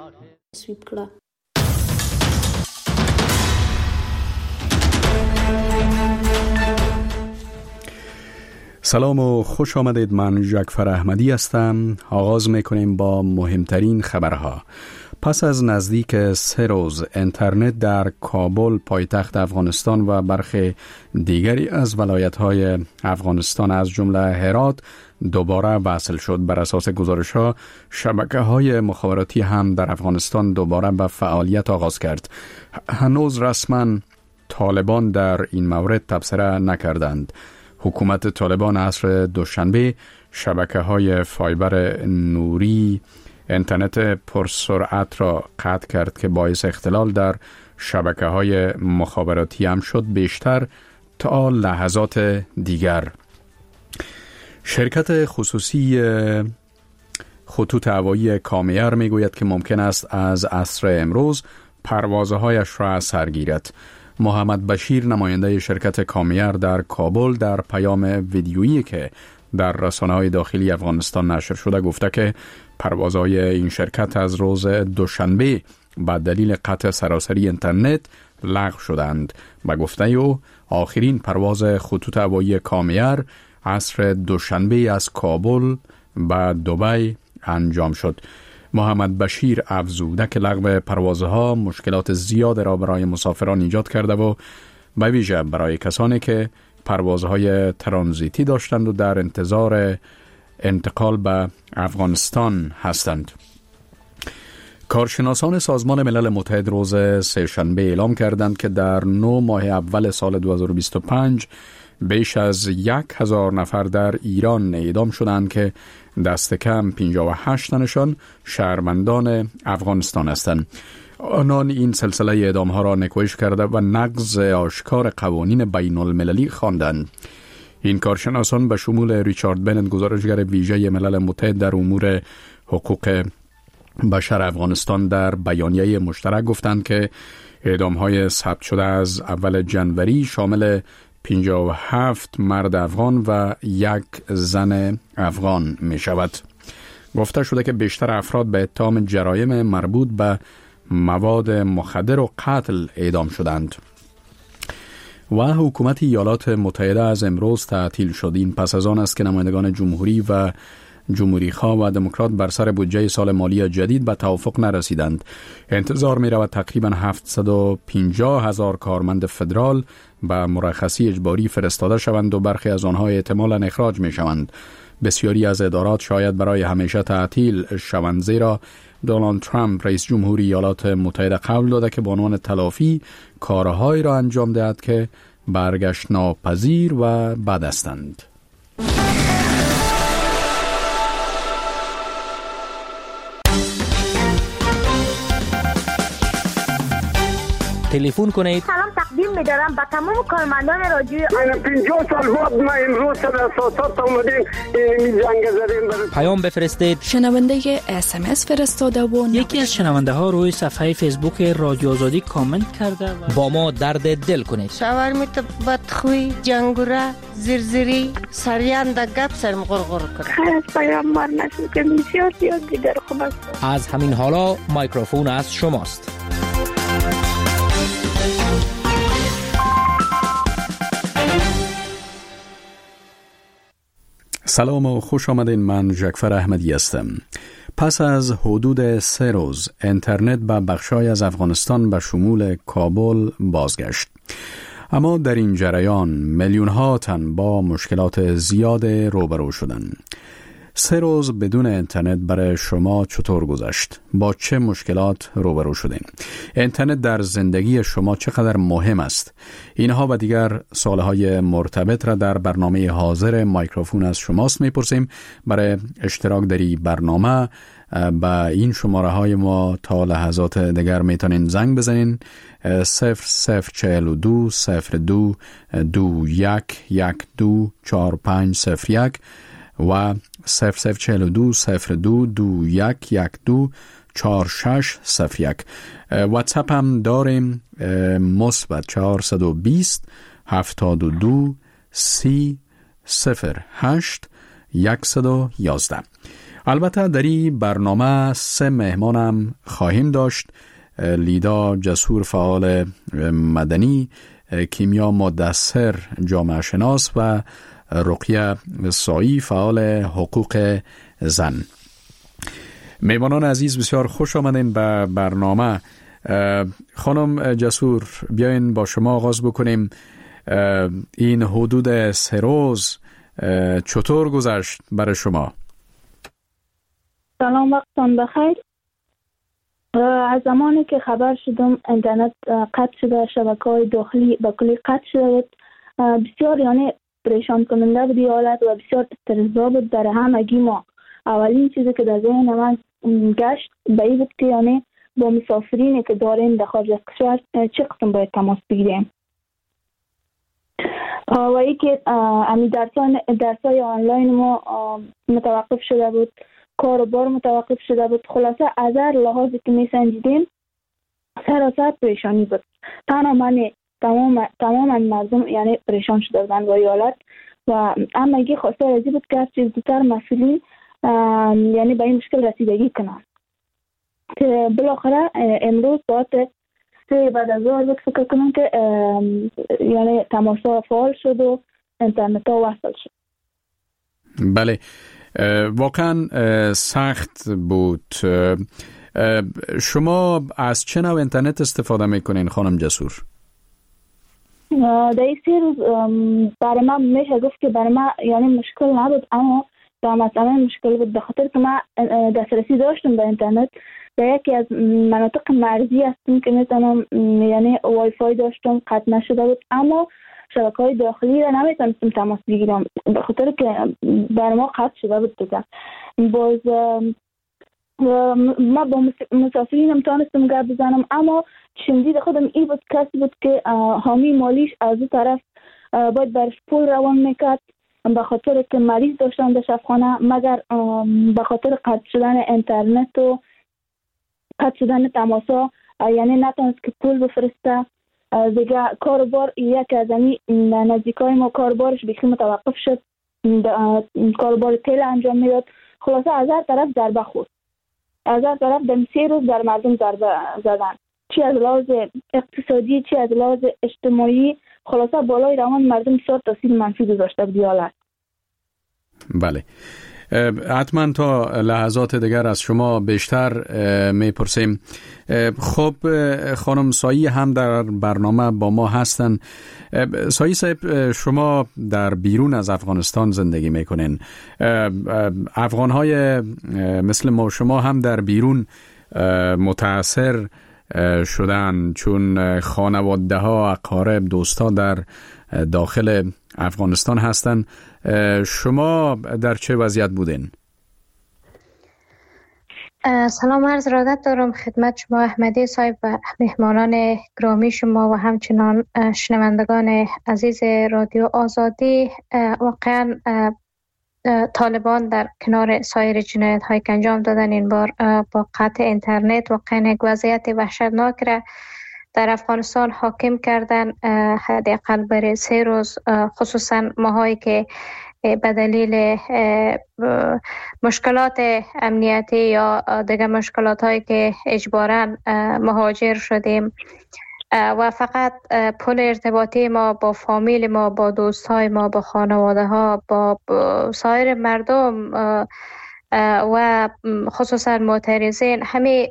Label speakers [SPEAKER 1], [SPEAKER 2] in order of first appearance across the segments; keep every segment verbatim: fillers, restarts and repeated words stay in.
[SPEAKER 1] سویپ کړه.
[SPEAKER 2] سلام و خوش آمدید. من جعفر احمدی هستم. آغاز میکنیم با مهمترین خبرها. پس از نزدیک سه روز اینترنت در کابل پایتخت افغانستان و برخی دیگری از ولایت‌های افغانستان از جمله هرات دوباره وصل شد. بر اساس گزارش‌ها شبکه‌های مخابراتی هم در افغانستان دوباره به فعالیت آغاز کرد. هنوز رسما طالبان در این مورد تبصره نکردند. حکومت طالبان عصر دوشنبه شبکه‌های فایبر نوری اینترنت پرسرعت را قطع کرد که باعث اختلال در شبکه‌های مخابراتی هم شد، بیشتر تا لحظات دیگر. شرکت خصوصی خطوط هوایی کامیار میگوید که ممکن است از عصر امروز پروازهایش را از سر گیرد. محمد بشیر نماینده شرکت کامیار در کابل در پیام ویدیویی که در رسانه‌های داخلی افغانستان نشر شده گفته که پروازهای این شرکت از روز دوشنبه به دلیل قطع سراسری اینترنت لغو شدند. به گفته او آخرین پرواز خطوط هوایی کامیار عصر دوشنبه از کابل به دبی انجام شد. محمد بشیر افزوده که لغو پروازها مشکلات زیاد را برای مسافران ایجاد کرده و به ویژه برای کسانی که پروازهای ترانزیتی داشتند و در انتظار انتقال به افغانستان هستند. کارشناسان سازمان ملل متحد روز سه‌شنبه اعلام کردند که در نه ماه اول سال دو هزار و بیست و پنج بیش از یک هزار نفر در ایران اعدام شدند که دست کم پنجاه و هشت تنشان شهروندان افغانستان هستند. آنان این سلسله اعدام ها را نکوهش کرده و نقض آشکار قوانین بین المللی خواندند. این کارشناسان به شمول ریچارد بنت گزارشگر ویژه ملل متحد در امور حقوق بشر افغانستان در بیانیه مشترک گفتند که اعدام های ثبت شده از اول جنوری شامل پنجاه و هفت مرد افغان و یک زن افغان می شود. گفته شده که بیشتر افراد به اتهام جرایم مربوط به مواد مخدر و قتل اعدام شدند. و حکومت ایالات متحده از امروز تعطیل شد. این پس از آن است که نمایندگان جمهوری و جمهوری‌خواه و دموکرات بر سر بودجه سال مالی جدید به توافق نرسیدند. انتظار می رود تقریباً هفتصد و پنجاه هزار کارمند فدرال به مرخصی اجباری فرستاده شوند و برخی از آنها احتمالاً اخراج می شوند. بسیاری از ادارات شاید برای همیشه تعطیل شوند، زیرا دونالد ترامپ رئیس جمهور ایالات متحده قول داده که به عنوان تلافی کارهایی را انجام دهد که برگشت ناپذیر و بد هستند.
[SPEAKER 3] تلفن کنید.
[SPEAKER 4] سلام تقدیم می‌دارم به تمام کارمندان رادیو.
[SPEAKER 5] پنجاه سال بعد ما امروز سر اساسات اومدیم این زنگ زدیم.
[SPEAKER 3] پیام بفرستید.
[SPEAKER 1] شنونده اس ام اس فرستاده و
[SPEAKER 6] یکی از شنونده ها روی صفحه فیسبوک رادیو آزادی کامنت کرده و
[SPEAKER 3] با ما درد دل کنید.
[SPEAKER 7] شاورمیت بدخوی، جنگوره، زرزری، سریان د گپ سرم غرغر کرد.
[SPEAKER 4] خیر پیام مار نشد که بسیار زیاد دیگر خوب است.
[SPEAKER 3] از همین حالا میکروفون از شماست.
[SPEAKER 2] سلام و خوش آمدین. من جعفر احمدی هستم. پس از حدود سه روز اینترنت به بخشای از افغانستان به شمول کابل بازگشت. اما در این جریان میلیون ها تن با مشکلات زیاد روبرو شدند. سه روز بدون اینترنت برای شما چطور گذشت؟ با چه مشکلات روبرو شدین؟ اینترنت در زندگی شما چقدر مهم است؟ اینها و دیگر سوالهای مرتبط را در برنامه حاضر میکروفون از شماست میپرسیم. برای اشتراک در این برنامه با این شماره های ما تا لحظات دیگر میتونین زنگ بزنین. صفر صفر چهل و دو صفر دو دو یک یک دو چار پنج صفر یک و صفر صفر چهل و دو صفر دو دو یک یک دو چهار شش صفر یک. واتساپ هم داریم، مثبت چهارصد و بیست هفتاد و دو سی صفر هشت یکصد و یازده. البته در این برنامه سه مهمانم خواهیم داشت: لیدا جسور فعال مدنی، کیمیا مدثر جامعه شناس و رقیه سایی فعال حقوق زن. میوانان عزیز بسیار خوش آمدین به برنامه. خانم جسور، بیاین با شما آغاز بکنیم. این حدود سه روز چطور گذشت برای شما؟
[SPEAKER 8] سلام، وقتتان بخیر. از زمانی که خبر شدم اینترنت قطع شده، شبکه‌های داخلی به کلی قطع شده بود، بسیار یعنی پریشان کننده بود حالت و بسیار استرس‌زا بود در همگی ما. اولین چیزی که در ذهن من گشت به این بود که یعنی با مسافرینی که داریم در خارج از کشور چه قسم باید تماس بگیریم و ای که امی درسای آنلاین ما متوقف شده بود، کار و بار متوقف شده بود. خلاصه از هر لحاظی که می سنجیدیم سراسر پریشانی بود. تنها من تمام تمام مردم یعنی پریشان شده بودن با حالت و همگی خواسته رازی بود که از چیز دیگر مسئولین یعنی به این مشکل رسیدگی کنن. که بالاخره امروز ساعت سه بعد از ظهر بود فکر کنم که یعنی تماسا فعال شد و اینترنت ها وصل شد.
[SPEAKER 2] بله، واقعا سخت بود. شما از چه نوع اینترنت استفاده میکنین خانم جسور؟
[SPEAKER 8] در این سه روز برای من میشه گفت که برای من یعنی مشکل نبود، اما در مثلا مشکل بود به خاطر که من دسترسی داشتم به اینترنت. در یکی از مناطق مرزی هستم که میتونم یعنی وای فای داشتم، قطع نشده بود، اما شبکه‌های داخلی را نمیتونستم تماس بگیرم به خاطر که بر ما قطع شده بود دیگه. باز ما با مسافرینم تونستم گپ بزنم، اما شمدید خودم ای بود کسی بود که حامی مالیش از اون طرف باید برش پول روان میکرد به خاطر که مریض داشتن در شفاخانه، مگر به خاطر قطع شدن اینترنت و قطع شدن تماسا یعنی نتونست که پول بفرسته دیگه. کاربار یک از این نزدیکای ما کاربارش بیخی متوقف شد، کاربار تیل انجام میداد. خلاصه از هر طرف ضربه خورد، از هر طرف در سه روز در مردم ضربه زدن، چی از لحاظ اقتصادی چی از لحاظ اجتماعی. خلاصه بالای روان مردم بسیار تاثیر منفی گذاشته بود حالت.
[SPEAKER 2] بله، حتما تا لحظات دیگر از شما بیشتر میپرسیم. خب خانم سایی هم در برنامه با ما هستن. سایی صاحب، شما در بیرون از افغانستان زندگی میکنین. افغانهای مثل ما شما هم در بیرون متاثر شدن چون خانواده ها، اقارب، دوستا در داخل افغانستان هستن. شما در چه وضعیت بودین؟
[SPEAKER 9] سلام، عرض ارادت دارم خدمت شما احمدی صاحب و مهمانان گرامی شما و همچنان شنوندگان عزیز رادیو آزادی. واقعا طالبان در کنار سایر جنایت هایی که انجام دادن این بار با قطع اینترنت واقعا یک وضعیت وحشتناک را در افغانستان حاکم کردن. حداقل برای سه روز، خصوصا ماهایی که به دلیل مشکلات امنیتی یا دیگر مشکلات هایی که اجباراً مهاجر شدیم و فقط پل ارتباطی ما با فامیل ما، با دوست های ما، با خانواده ها، با سایر مردم و خصوصا معترضین همه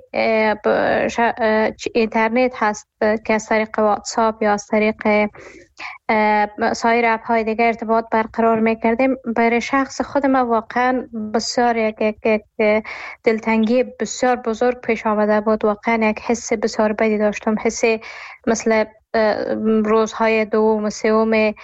[SPEAKER 9] اینترنت هست که از طریق واتساپ یا از طریق سایر اپ های دیگه ارتباط برقرار میکردیم. برای شخص خود ما واقعا بسیار یک, یک دلتنگی بسیار بزرگ پیش آمده بود. واقعا یک حس بسیار بدی داشتم، حس مثل روزهای دوم و سوم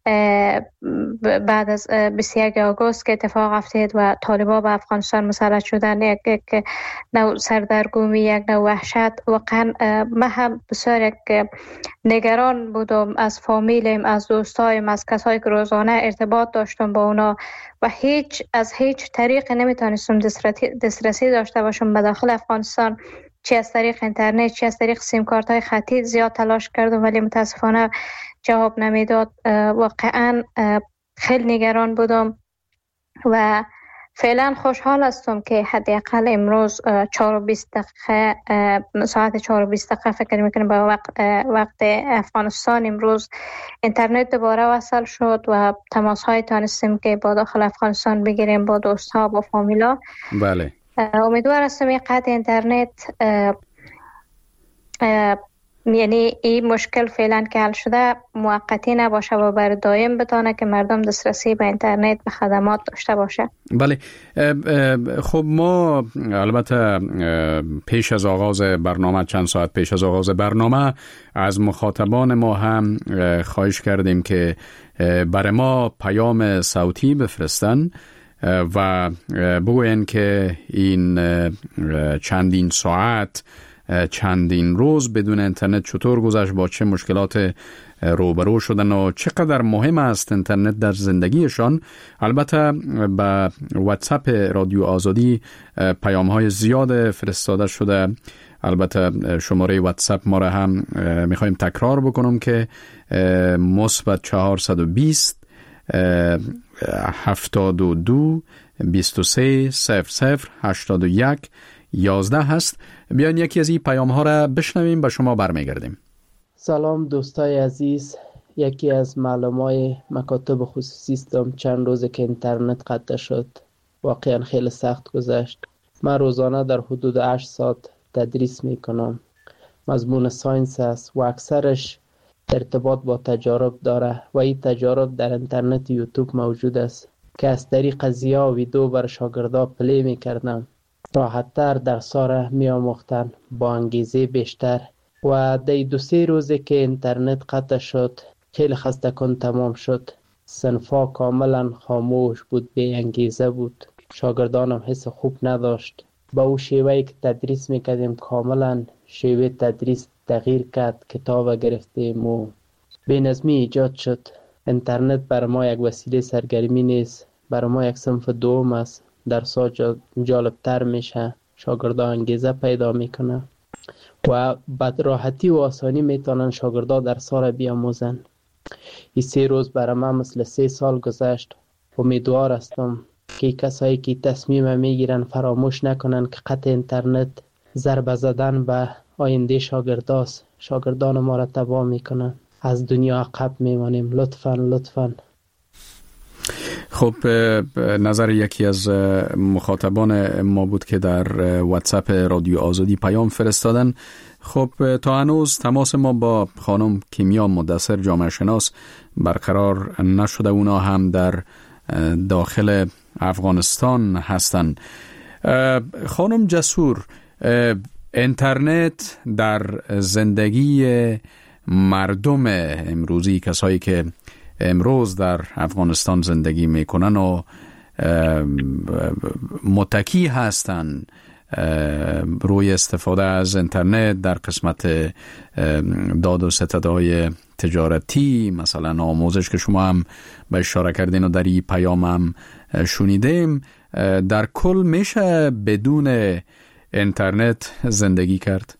[SPEAKER 9] بعد از بیست و یکم آگوست که اتفاق افتاد و طالبان به افغانستان مسلط شدن. یک, یک نوع سردرگمی، یک نوع وحشت. واقعا من هم بسیار یک نگران بودم از فامیلم، از دوستایم، از کسایی که روزانه ارتباط داشتم با اونا و هیچ از هیچ طریق نمیتونستم دسترسی داشته باشم به داخل افغانستان، چی از طریق اینترنت چی از طریق سیم کارت های خطی. زیاد تلاش کردم ولی متاسفانه جواب نمیداد. واقعا خیلی نگران بودم و فعلا خوشحال هستم که حداقل امروز چهار و بیست دقیقه ساعت چهار و بیست دقیقه فکر میکنم با وقت, وقت افغانستان امروز اینترنت دوباره وصل شد و تماس های تانستیم که با داخل افغانستان بگیریم با دوست ها با فامیلا.
[SPEAKER 2] بله
[SPEAKER 9] امیدوار هستم این قطع اینترنت اه اه یعنی این مشکل فعلا که حل شده موقتی نباشه و بر دائم بتونه که مردم دسترسی به اینترنت به خدمات داشته باشه.
[SPEAKER 2] بله خب ما البته پیش از آغاز برنامه چند ساعت پیش از آغاز برنامه از مخاطبان ما هم خواهش کردیم که برای ما پیام صوتی بفرستن و بگوین که این چندین ساعت چندین روز بدون اینترنت چطور گذشت، با چه مشکلات روبرو شدن و چقدر مهم است اینترنت در زندگیشان. البته به واتساپ رادیو آزادی پیام های زیاد فرستاده شده. البته شماره واتساپ ما را هم میخوایم تکرار بکنم که مثبت چهارصد و بیست هفتاد و دو بیست و سه صفر صفر هشتاد و یک یازده هست. بیاین یکی از این پیام ها را بشنویم، به شما برمیگردیم.
[SPEAKER 10] سلام دوستای عزیز، یکی از معلومای مکاتب خصوصی استم. چند روزه که اینترنت قطع شد، واقعا خیلی سخت گذشت. من روزانه در حدود هشت ساعت تدریس میکنم. مضمون ساینس است و اکثرش ارتباط با تجارب داره و این تجارب در اینترنت یوتیوب موجود است که از طریق ضیا و ویدیو بر شاگردا پلی میکردم. راحت‌تر درس‌ها را می‌آموختن با انگیزه بیشتر. و در دو سه روزه که اینترنت قطع شد خیلی خسته کن تمام شد. صنفا کاملا خاموش بود، بی انگیزه بود. شاگردانم حس خوب نداشت. با او شیوهی که تدریس میکردیم کاملا شیوه تدریس تغییر کرد. کتاب گرفتیم و بی‌نظمی ایجاد شد. اینترنت بر ما یک وسیله سرگرمی نیست، بر ما یک صنف دوم است. درس‌ها جالبتر میشه، شاگردان انگیزه پیدا میکنه و بعد راحتی و آسانی میتونن شاگردان درس‌ها را بیاموزن. این سه روز برای من مثل سه سال گذشت. امیدوار هستم که کسایی که تصمیم میگیرن فراموش نکنن که قطع اینترنت ضربه زدن به آینده شاگرداست. شاگردان ما را تباه میکنن، از دنیا عقب میمانیم. لطفاً لطفاً.
[SPEAKER 2] خب نظر یکی از مخاطبان ما بود که در واتساپ رادیو آزادی پیام فرستادن. خب تا هنوز تماس ما با خانم کیمیا مدثر جامعه شناس برقرار نشده. اونا هم در داخل افغانستان هستن. خانم جسور، اینترنت در زندگی مردم امروزی، کسایی که امروز در افغانستان زندگی میکنن و متکی هستن روی استفاده از اینترنت در قسمت داد و ستدهای تجارتی، مثلا آموزش که شما هم به اشاره کردین و در این پیام هم شنیدیم، در کل میشه بدون اینترنت زندگی کرد؟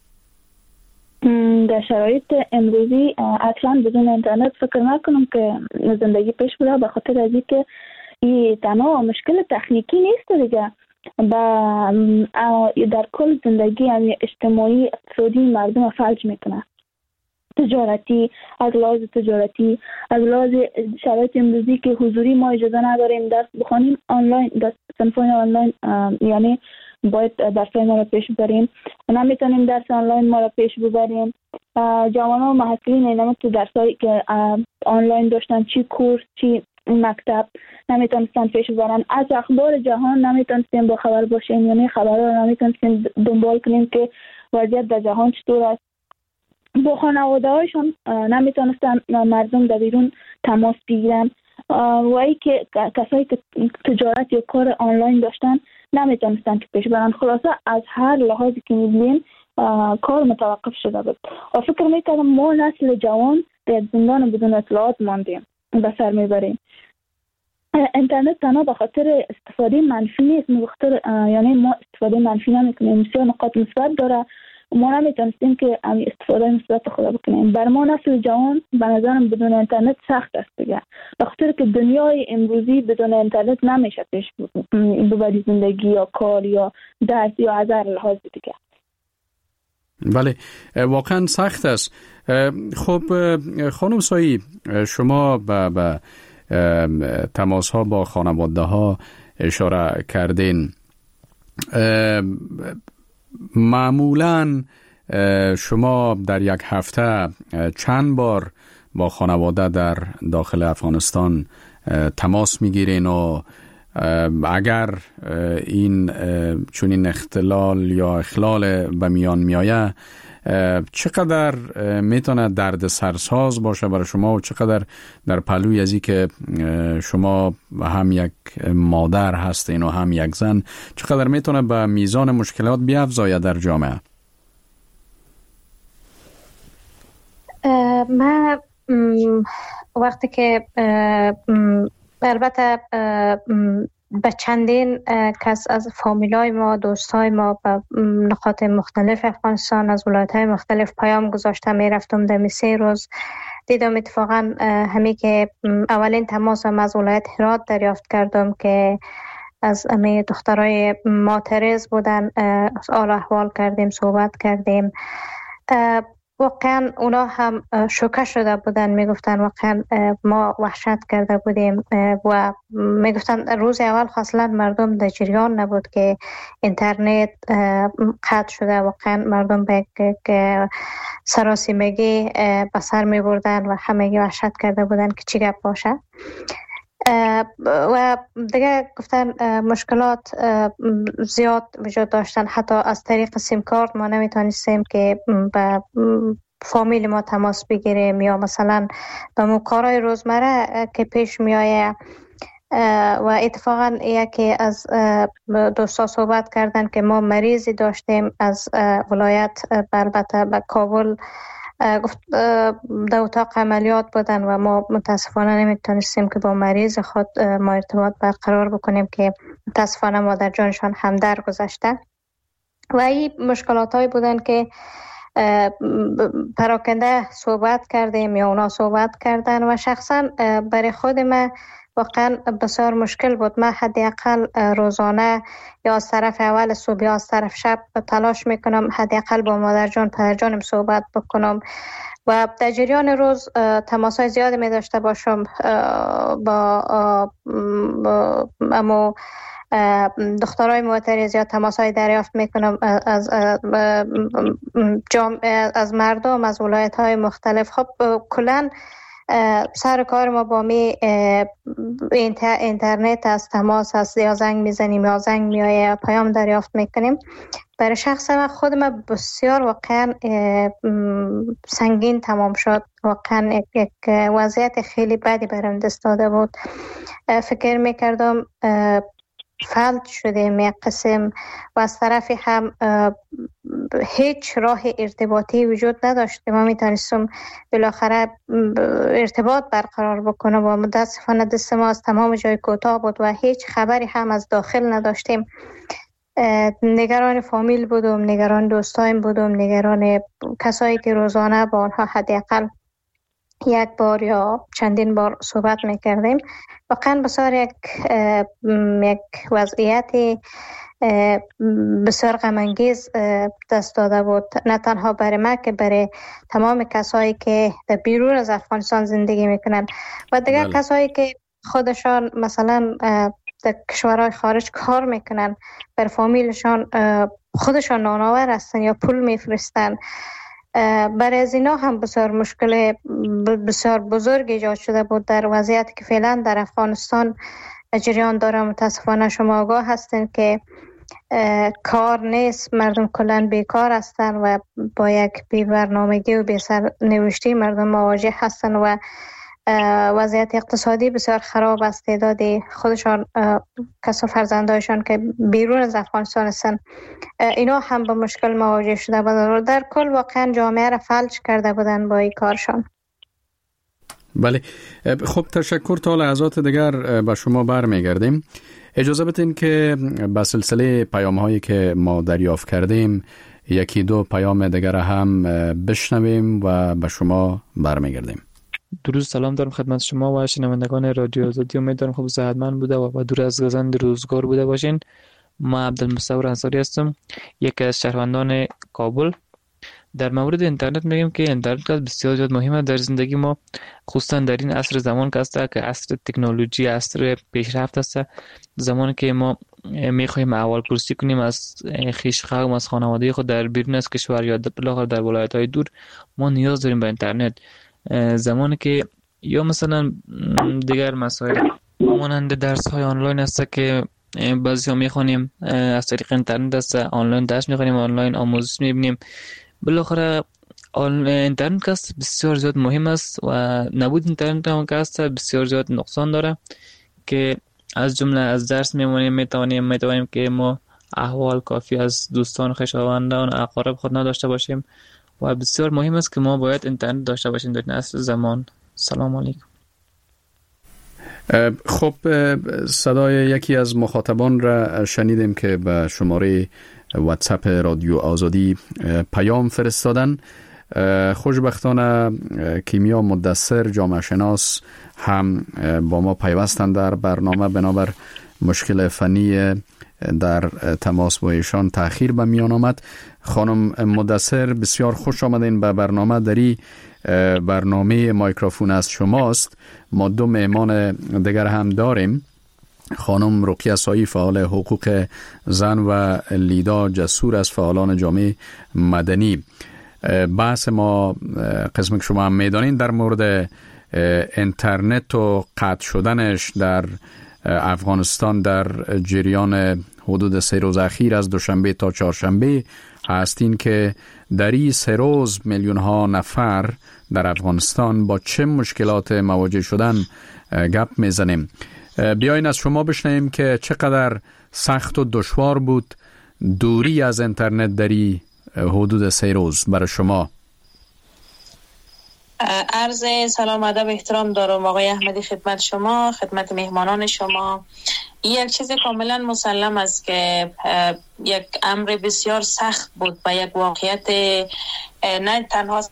[SPEAKER 8] در شرایط امروزی اصلا بدون اینترنت فکر نکنم که زندگی پیش بره، به خاطر از اینکه این تنها مشکل تکنیکی نیست دیگه، با در کل زندگی یعنی اجتماعی اقتصادی مردم فلج میکنه. تجارتی، از لحاظ تجارتی، از لحاظ شرایط امروزی که حضوری ما اجازه نداریم درس بخونیم، آنلاین درس صنفای آنلاین یعنی باید درس ما را پیش ببریم، نمیتونیم درس آنلاین ما را پیش ببریم. جوانان و محصلین اینم تو درسایی که آنلاین داشتن، چی کورس چی مکتب، نمیتونستن پیش ببرن. از اخبار جهان نمیتونستیم با خبر باشیم، یعنی خبرها رو نمیتونستیم دنبال کنیم که وضعیت در جهان چطور است. با خانواده هایشون نمیتونستن مردم در بیرون تماس بگیرن و ای که کسایی که تجارت یا کار آنلاین داشتن نمیتونستن که پیش برن. خلاصه از هر لحاظی که می‌بینیم کار متوقف شده بود و فکر میکردم ما نسل جوان در زندان بدون اطلاعات ماندیم به سر میبریم. اینترنت تنها به خاطر استفاده منفی نیست، بخاطر یعنی ما استفاده منفی نمیکنیم، بسیار نقاط مثبت داره ما نمیتونستیم که امی استفاده مثبت خدا بکنیم. بر ما نسل جوان به نظرم بدون اینترنت سخت است دیگه، به خاطر که دنیای امروزی بدون اینترنت نمیشه پیش ببری، زندگی یا کار یا درس یا از هر لحاظ دیگه.
[SPEAKER 2] بله واقعا سخت است. خب خانم سایی، شما به با تماس ها با خانواده ها اشاره کردین. معمولاً شما در یک هفته چند بار با خانواده در داخل افغانستان تماس میگیرین و اگر این چون این اختلال یا اخلال به میان میایه چقدر میتونه درد سرساز باشه برای شما و چقدر در پلوی ازی که شما هم یک مادر هستین و هم یک زن چقدر میتونه به میزان مشکلات بیافزایه در جامعه؟
[SPEAKER 9] من وقتی که البته به چندین کس از فامیلای ما، دوستای ما به نقاط مختلف افغانستان از ولایت‌های مختلف پیام گذاشتم، می رفتم در سه روز دیدم. اتفاقا همی که اولین تماسم از ولایت هرات دریافت کردم که از امی دخترای معترض بودن، از آل احوال کردیم، صحبت کردیم. واقعا اونا هم شوکه شده بودن، میگفتن واقعا ما وحشت کرده بودیم و میگفتن روز اول اصلا مردم در جریان نبود که اینترنت قطع شده. واقعا مردم به سراسیمگی به سر می بردن و همگی وحشت کرده بودن که چی گپ باشه. و دیگه گفتن مشکلات زیاد وجود داشتن، حتی از طریق سیم کارت ما نمیتونستیم که به فامیل ما تماس بگیریم یا مثلا به مکارای روزمره که پیش میآید. و اتفاقا یکی از دوستا صحبت کردن که ما مریضی داشتیم از ولایت، البته به کابل، گفت در اتاق عملیات بودن و ما متاسفانه نمیتونستیم که با مریض خود ما ارتباط برقرار بکنیم که متاسفانه مادر جانشان هم در گذشته. و این مشکلات هایی بودن که پراکنده صحبت کردیم یا اونا صحبت کردن و شخصا برای خود من واقعا بسیار مشکل بود. من حداقل روزانه یا از طرف اول صبح یا از طرف شب تلاش میکنم حداقل با مادر جان پدر جانم صحبت بکنم و در جریان روز تماسای زیادی می داشته باشم با امو دخترای معترض یا تماسای دریافت میکنم از جامعه، از مردم از ولایت های مختلف. خب کلن سر کار ما با می اینترنت از تماس هست، یا زنگ میزنیم یا زنگ میایه پیام دریافت میکنیم. برای شخص من خود من بسیار واقعا سنگین تمام شد. واقعا یک وضعیت خیلی بدی برام دست داده بود. فکر میکردم فلج شدیم یک قسم و از طرفی هم هیچ راه ارتباطی وجود نداشت که ما میتونستم بالاخره ارتباط برقرار بکنم و متاسفانه دست ما از تمام جای کوتاه بود و هیچ خبری هم از داخل نداشتیم. نگران فامیل بودم، نگران دوستایم بودم، نگران کسایی که روزانه با آنها حداقل یک بار یا چندین بار صحبت میکردیم. واقعا بسیار یک یک وضعیت بسیار غم انگیز دست داده بود، نه تنها برای من که برای تمام کسایی که در بیرون از افغانستان زندگی میکنن و دیگر بله. کسایی که خودشان مثلا در کشورهای خارج کار میکنن، بر فامیلشان خودشان نانآور هستن یا پول میفرستن. برای از اینا هم بسیار مشکل بسیار بزرگ ایجاد شده بود در وضعیتی که فعلا در افغانستان جریان داره. متاسفانه شما آگاه هستین که کار نیست، مردم کلن بیکار هستن و با یک بی برنامگی و بی سرنوشتی مردم مواجه هستن و وضعیت اقتصادی بسیار خراب است. تعداد خودشان کسا فرزندایشان که بیرون از افغانستان هستن اینا هم با مشکل مواجه شده بودن. در کل واقعا جامعه را فلج کرده بودن با این کارشان.
[SPEAKER 2] بله خب تشکر. تا لحظات دیگر به شما برمیگردیم. اجازه بدین که به سلسله پیام هایی که ما دریافت کردیم یکی دو پیام دیگر هم بشنویم و به شما برمیگردیم.
[SPEAKER 11] درود، سلام دارم خدمت شما و شنوندگان رادیو آزادی. امیدوارم خوب صحتمند بوده و دور از گزند روزگار بوده باشین. ما عبدالمصور انصاری هستم، یکی از شهروندان کابل. در مورد اینترنت میگیم که اینترنت بسیار زیاد مهمه در زندگی ما، خصوصا در این عصر زمان که است که عصر تکنولوژی، عصر پیشرفت است، زمانی که ما میخوایم احوال پرسی کنیم از خویش قوم، از خانواده خود در بیرون از کشور یا بالاخره در ولایت های دور، ما نیاز داریم به اینترنت. زمانی که یا مثلا دیگر مسائل مانند درس های آنلاین است که بعضی ها میخوانیم از طریق اینترنت است، آنلاین درس میخوانیم، آنلاین آموزش میبینیم. بالاخره اینترنت که است بسیار زیاد مهم است و نبود اینترنت هم که است بسیار زیاد نقصان داره، که از جمله از درس میمونیم میتوانیم میتوانیم که ما احوال کافی از دوستان، خویشاوندان، اقارب خود نداشته باشیم و بسیار مهم است که ما باید اینترنت داشته باشیم در این عصر زمان. سلام علیکم.
[SPEAKER 2] خب، صدای یکی از مخاطبان را شنیدیم که به شماره واتساپ رادیو آزادی پیام فرستادن. خوشبختانه کیمیا مدثر جامعه شناس هم با ما پیوستند در برنامه، بنابر مشکل فنی در تماس با ایشان تأخیر به میان آمد. خانم مدثر، بسیار خوش آمدین به برنامه. دری برنامه مایکروفون از شماست. ما دو مهمان دیگر هم داریم، خانم رقیه سایی فعال حقوق زن و لیدا جسور از فعالان جامعه مدنی. بحث ما قسم که شما هم میدانین در مورد اینترنت و قطع شدنش در افغانستان در جریان حدود سه روز اخیر از دوشنبه تا چهارشنبه هستین که در این سه روز میلیون ها نفر در افغانستان با چه مشکلات مواجه شدن گپ میزنیم. بیاین از شما بشنویم که چقدر سخت و دشوار بود دوری از اینترنت در این حدود سه روز برای شما.
[SPEAKER 12] عرض سلام ادب احترام دارم آقای احمدی خدمت شما، خدمت مهمانان شما. یک چیز کاملا مسلم است که یک امر بسیار سخت بود و یک واقعیت نه تنها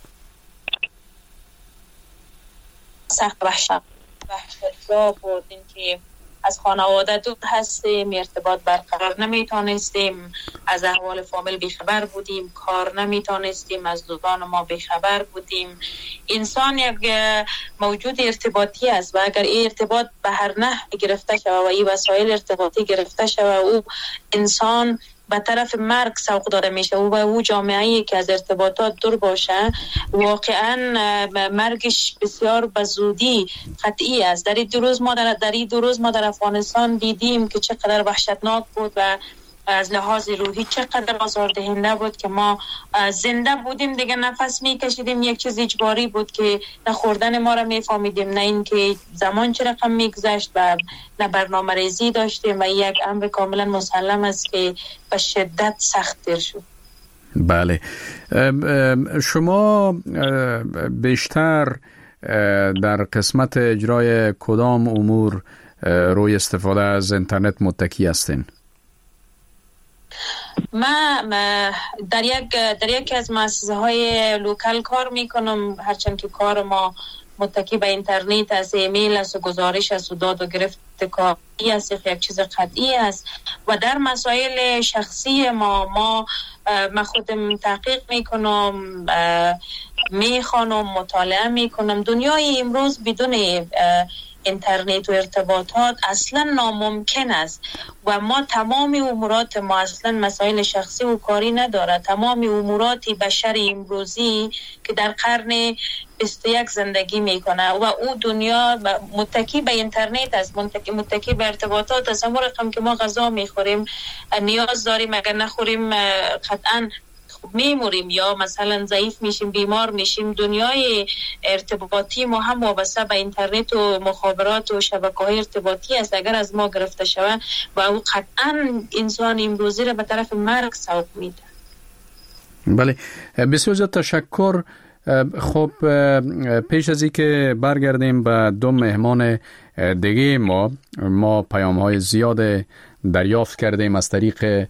[SPEAKER 12] سخت وحشتناک بود، این که از خانواده دور هستیم، ارتباط برقرار نمیتونستیم، از احوال فامیل بیخبر بودیم، کار نمیتونستیم، از دوستان ما بیخبر بودیم. انسان یک موجود ارتباطی است و اگر این ارتباط به هر نحو گرفته شود و این وسایل ارتباطی گرفته شود، او انسان به طرف مرگ سوق داده میشه و او جامعه‌ای که از ارتباطات دور باشه واقعا مرگش بسیار به زودی قطعی است. در این دو روز ما در در این دو روز ما در افغانستان دیدیم که چقدر وحشتناک بود و از لحاظ روحی چقدر آزاردهنده بود که ما زنده بودیم دیگه نفس میکشیدیم، یک چیز اجباری بود که نه خوردن ما را میفهمیدیم، نه اینکه زمان چه رقم میگذشت و نه برنامه ریزی داشتیم و یک امر کاملا مسلم است که به شدت سخت تر شد.
[SPEAKER 2] بله، شما بیشتر در قسمت اجرای کدام امور روی استفاده از اینترنت متکی هستین؟
[SPEAKER 12] ما در یک در یکی از مؤسسه های لوکال کار میکنم، هرچند که کار ما متکی به اینترنت از ایمیل است و گزارش است و داد و گرفت کاری است، یک چیز قطعی است. و در مسائل شخصی ما ما من خودم تحقیق میکنم، میخوانم، مطالعه میکنم. دنیای امروز بدون اینترنت و ارتباطات اصلا ناممکن است و ما تمام امورات ما اصلا مسائل شخصی و کاری نداره، تمام امورات بشر امروزی که در قرن بیست و یک زندگی میکنه و او دنیا متکی به اینترنت است، متکی, متکی به ارتباطات است. همون رقم که ما غذا میخوریم نیاز داریم، اگر نخوریم قطعا میموریم یا مثلا ضعیف میشیم، بیمار میشیم. دنیای ارتباطی ما هم وابسته به اینترنت و مخابرات و شبکه‌های ارتباطی است. اگر از ما گرفته شود و او قطعا انسان امروزی را به طرف مرگ سوق میده.
[SPEAKER 2] بله، بسیار زیاد تشکر. خب پیش از اینکه برگردیم به دو مهمان دیگه ما ما پیام‌های زیاد دریافت کردیم از طریق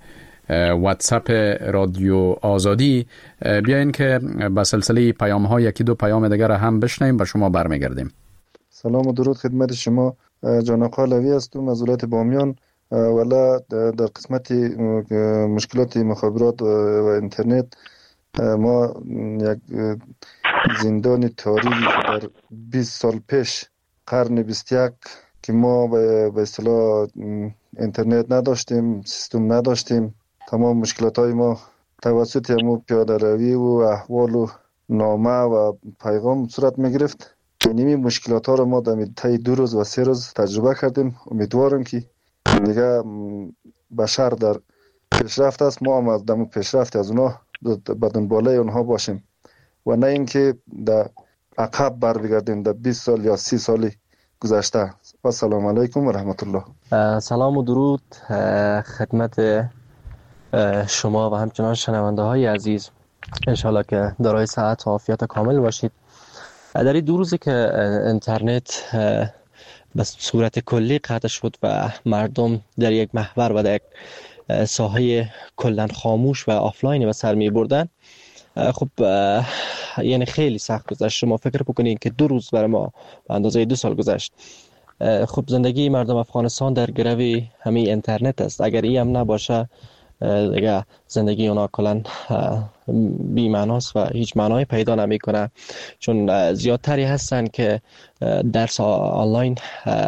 [SPEAKER 2] واتساپ رادیو آزادی. بیاین که با سلسله پیام ها یکی دو پیام دیگر هم بشنیم و شما برمیگردیم.
[SPEAKER 13] سلام و درود خدمت شما. جان آقا لوی هستم از ولایت بامیان. والا در قسمت مشکلات مخابرات و اینترنت ما یک زندان تاریخی در بیست سال پیش قرن بیست و یک که ما به اصطلاح اینترنت نداشتیم، سیستم نداشتیم، تمام مشکلات های ما توسط همو پیاده روی و احوال و نامه و پیغام صورت می گرفت. این مشکلات ها رو ما در طی دو روز و سه روز تجربه کردیم. امیدوارم که دیگه بشر در پیشرفت است، ما هم از دم پیشرفت از اونها به دنباله اونها باشیم و نه اینکه در عقب بر بگردیم در بیست سال یا سی سالی گذشته. و سلام علیکم و رحمت الله.
[SPEAKER 14] سلام و درود خدمت شما و همچنان شنونده های عزیز. انشالله که دارای صحت و عافیت کامل باشید. در این دو روزی که اینترنت به صورت کلی قطع شد و مردم در یک محور و در یک ساحه کلن خاموش و آفلاین به سر می بردن، خب یعنی خیلی سخت گذشت. شما فکر بکنید که دو روز برای ما به اندازه دو سال گذشت. خب زندگی مردم افغانستان در گرو همین اینترنت است. اگر این هم نباشه دیگه زندگی اونا کلن بی معناست و هیچ معنایی پیدا نمی کنه، چون زیادتری هستن که درس آنلاین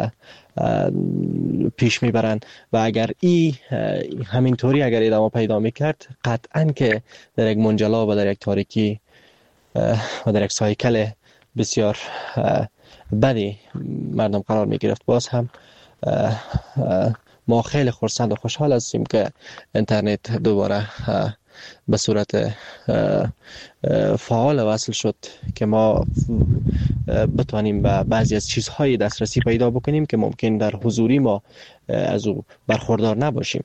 [SPEAKER 14] پیش میبرن و اگر ای همینطوری اگر ادامه پیدا میکرد قطعا که در یک منجلا و در یک تاریکی و در یک سایکل بسیار بدی مردم قرار میگرفت. باز هم ما خیلی خرسند و خوشحال هستیم که اینترنت دوباره به صورت فعال وصل شد که ما بتوانیم به بعضی از چیزهای دسترسی پیدا بکنیم که ممکن در حضوری ما از او برخوردار نباشیم.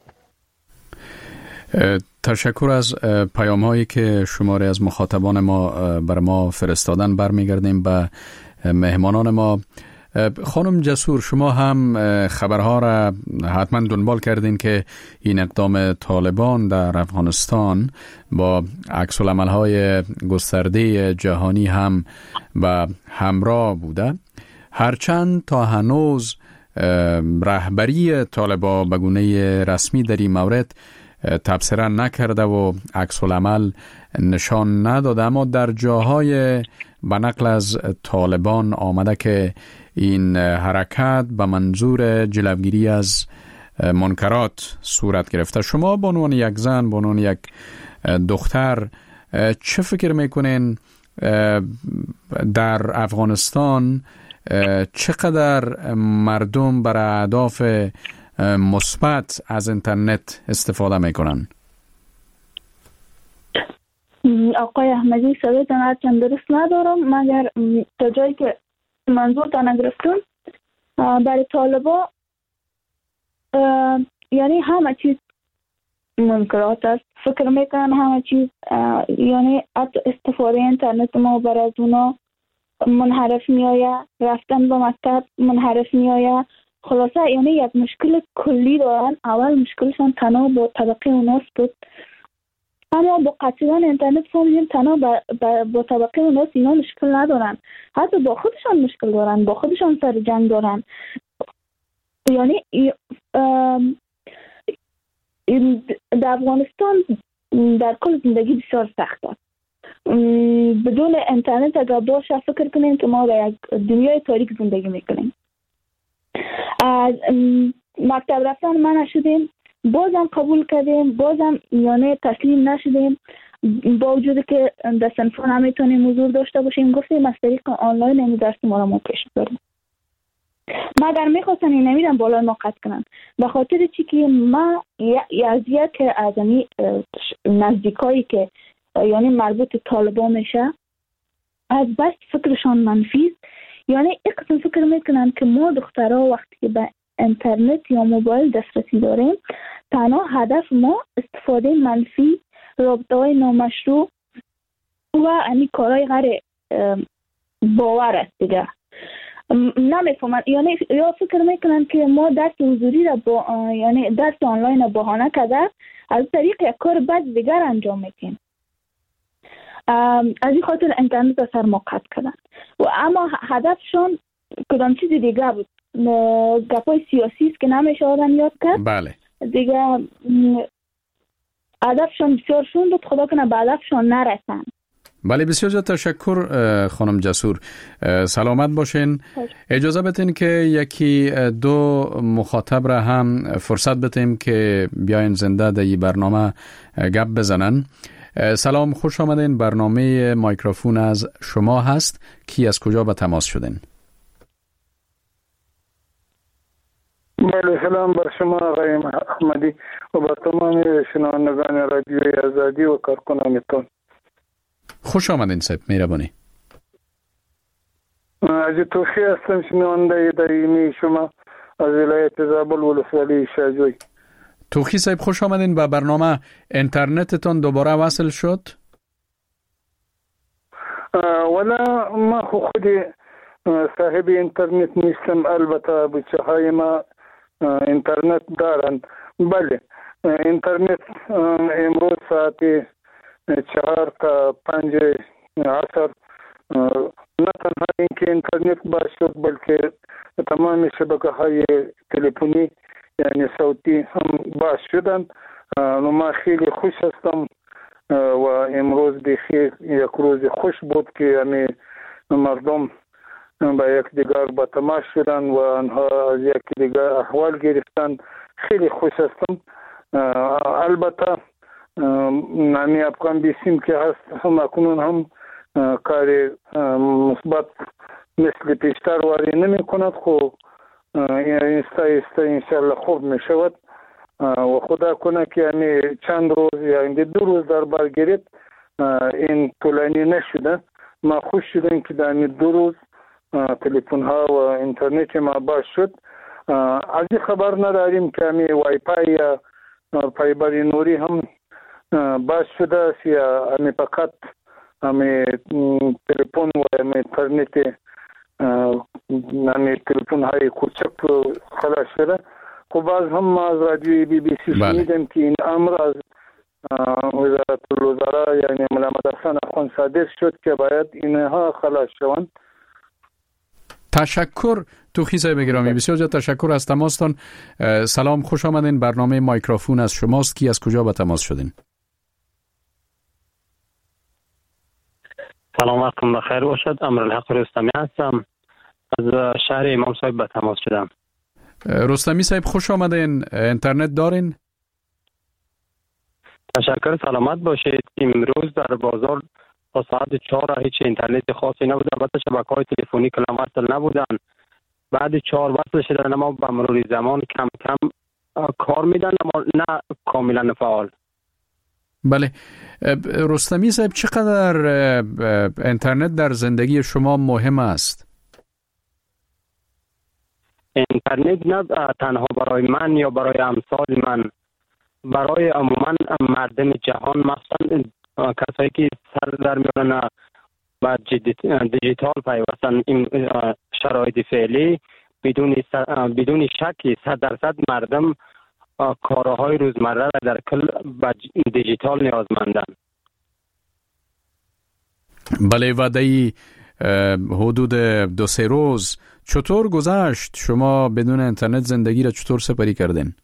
[SPEAKER 2] تشکر از پیام هایی که شماره از مخاطبان ما بر ما فرستادن. برمیگردیم به مهمانان ما. خانم جسور، شما هم خبرها را حتما دنبال کردین که این اقدام طالبان در افغانستان با عکس العمل‌های گسترده جهانی هم و همراه بوده. هرچند تا هنوز رهبری طالبان به گونه رسمی در این مورد تبصره نکرده و عکس العمل نشان نداده، اما در جاهای به نقل از طالبان آمده که این حرکت به منظور جلوگیری از منکرات صورت گرفته. شما به عنوان یک زن، به عنوان یک دختر، چه فکر میکنین در افغانستان چقدر مردم برای اهداف مثبت از اینترنت استفاده میکنن؟
[SPEAKER 8] آقای احمدی صدایتان هرچند درست ندارم، مگر تا جایی که منظور تا نگرفتم برای طالبا یعنی همه چیز منکرات است. فکر میکنن همه چیز، یعنی استفاده اینترنت ما برای از اونا منحرف میآید، رفتن به مکتب منحرف میآید. خلاصه یعنی یک مشکل کلی دارن. اول مشکلشان تنها با طبقه اوناست بود، اما با قطعیدن اینترنت فهمیدیم تنها با, با, با طبقه اوناست اینا مشکل ندارن، حتی با خودشان مشکل دارن، با خودشان سر جنگ دارن. یعنی در افغانستان در کل زندگی بسیار سخت است. بدون اینترنت اگر باشه فکر کنیم که ما در یک دنیای تاریک زندگی میکنیم. از مکتب رفتن ما نشدیم، بازم قبول کردیم، بازم یعنی تسلیم نشدیم، با وجود که در صنفان هم میتونیم حضور داشته باشیم. گفتیم از طریق آنلاین این درس ما را ما پیش بریم. مگر میخواستن این نمیدن بالای ما قطع کنن، به خاطر چی که ما از یک از این نزدیکایی که یعنی مربوط طالبان میشه از بس فکرشان منفی، یعنی یک قسم فکر میکنن که ما دخترها وقتی که به اینترنت یا موبایل دسترسی داریم تنها هدف ما استفاده منفی، رابطه های نامشروع و این کارهای غیر باور است دیگه. نمیفهمن، یعنی یا فکر میکنن که ما درس حضوری را با یعنی درس آنلاین را بهانه کرده از طریق یک کار بد دیگر انجام میدین. از این خاطر اینترنت را سر موقت کردن و اما هدفشون کدام چیزی دیگه بود. گپای سیاسی است که نمیشه آدم یاد کرد.
[SPEAKER 2] بله
[SPEAKER 8] دیگه هدفشون بسیار شون بود، خدا کنه به هدفشون نرسن.
[SPEAKER 2] بله بسیار زیاد تشکر خانم جسور، سلامت باشین. اجازه بدین که یکی دو مخاطب را هم فرصت بدیم که بیاین زنده در این برنامه گپ بزنن. سلام، خوش آمدین. برنامه مایکروفون از شما هست. کی از کجا به تماس شدین؟
[SPEAKER 15] بله سلام بر شما آقای احمدی و بر تمام شنوندگان رادیوی آزادی و کارکنانتان.
[SPEAKER 2] خوش آمدین صاحب، مهربانی.
[SPEAKER 15] از توخی هستم، شنونده دایمی شما از ولایت زابل ولسوالی شاجوی.
[SPEAKER 2] توخی صاحب خوش آمدین. به برنامه اینترنتتون دوباره وصل شد؟
[SPEAKER 15] ولا ما خو خودی صاحب اینترنت نیستم، البته بچه های ما اینترنت دارند. بله اینترنت امروز ساعت چهار تا پنج عصر نه تنها اینکه اینترنت باز شد بلکه تمام شبکه های تلفنی یعنی صوتی هم باز شدند. ما خیلی خوش هستم و امروز بخیر یک روز خوش بود که یعنی مردم با یک دیگر با تماس شدن و آنها از یک دیگر احوال گرفتن. خیلی خوش هستم. البته نامی افغان بیسیم که هست هم اکنون هم کار مثبت مثل پیشتر واری نمی کند، خب ایستا ایستا انشالله خوب می شود و خدا کنه که یعنی چند روز یعنی دو روز در بر گرفت این طولانی نشده. ما خوش شدیم که در دو روز تلفن ها و اینترنت ما باز شد. از این خبر نداریم که همی وای پای یا فایبر نوری هم باز شده است یا همی فقط همی تلفن و همی اینترنت همی تلفن های کوچک خلاص شده. خب باز هم ما از رادیوی بی بی سی شنیدیم که این امر از وزارت الوزراء یعنی ملامت حسن اخوان صادر شد که باید اینها خلاص شوند.
[SPEAKER 2] تشکر توخی صاحب گرامی، بسیار زیاد تشکر از تماستان. سلام، خوش آمدین. برنامه مایکروفون از شماست. کی از کجا به تماس شدین؟
[SPEAKER 16] سلام وقتم بخیر باشد. امرالحق رستمی هستم، از شهر امام صاحب به تماس شدم.
[SPEAKER 2] رستمی صاحب خوش آمدین. اینترنت دارین؟
[SPEAKER 16] تشکر، سلامت باشید. امروز در بازار تا ساعت چهار هیچ اینترنت خاصی نبود. البته شبکه‌های تلفنی کلام وصل نبودن. بعد چهار وصل شدن اما به مرور زمان کم کم کار میدن اما نه کاملا فعال.
[SPEAKER 2] بله رستمی صاحب، چقدر اینترنت در زندگی شما مهم است؟
[SPEAKER 16] اینترنت نه تنها برای من یا برای امثال من، برای عموما مردم جهان، مثلا کسایی که سر در میارن با دیجیتال پیوستن این شرایط فعلی، بدون بدون شک صد درصد مردم کارهای روزمره را در کل با دیجیتال نیازمندن.
[SPEAKER 2] بله وعده حدود دو سه روز چطور گذشت؟ شما بدون اینترنت زندگی را چطور سپری کردین؟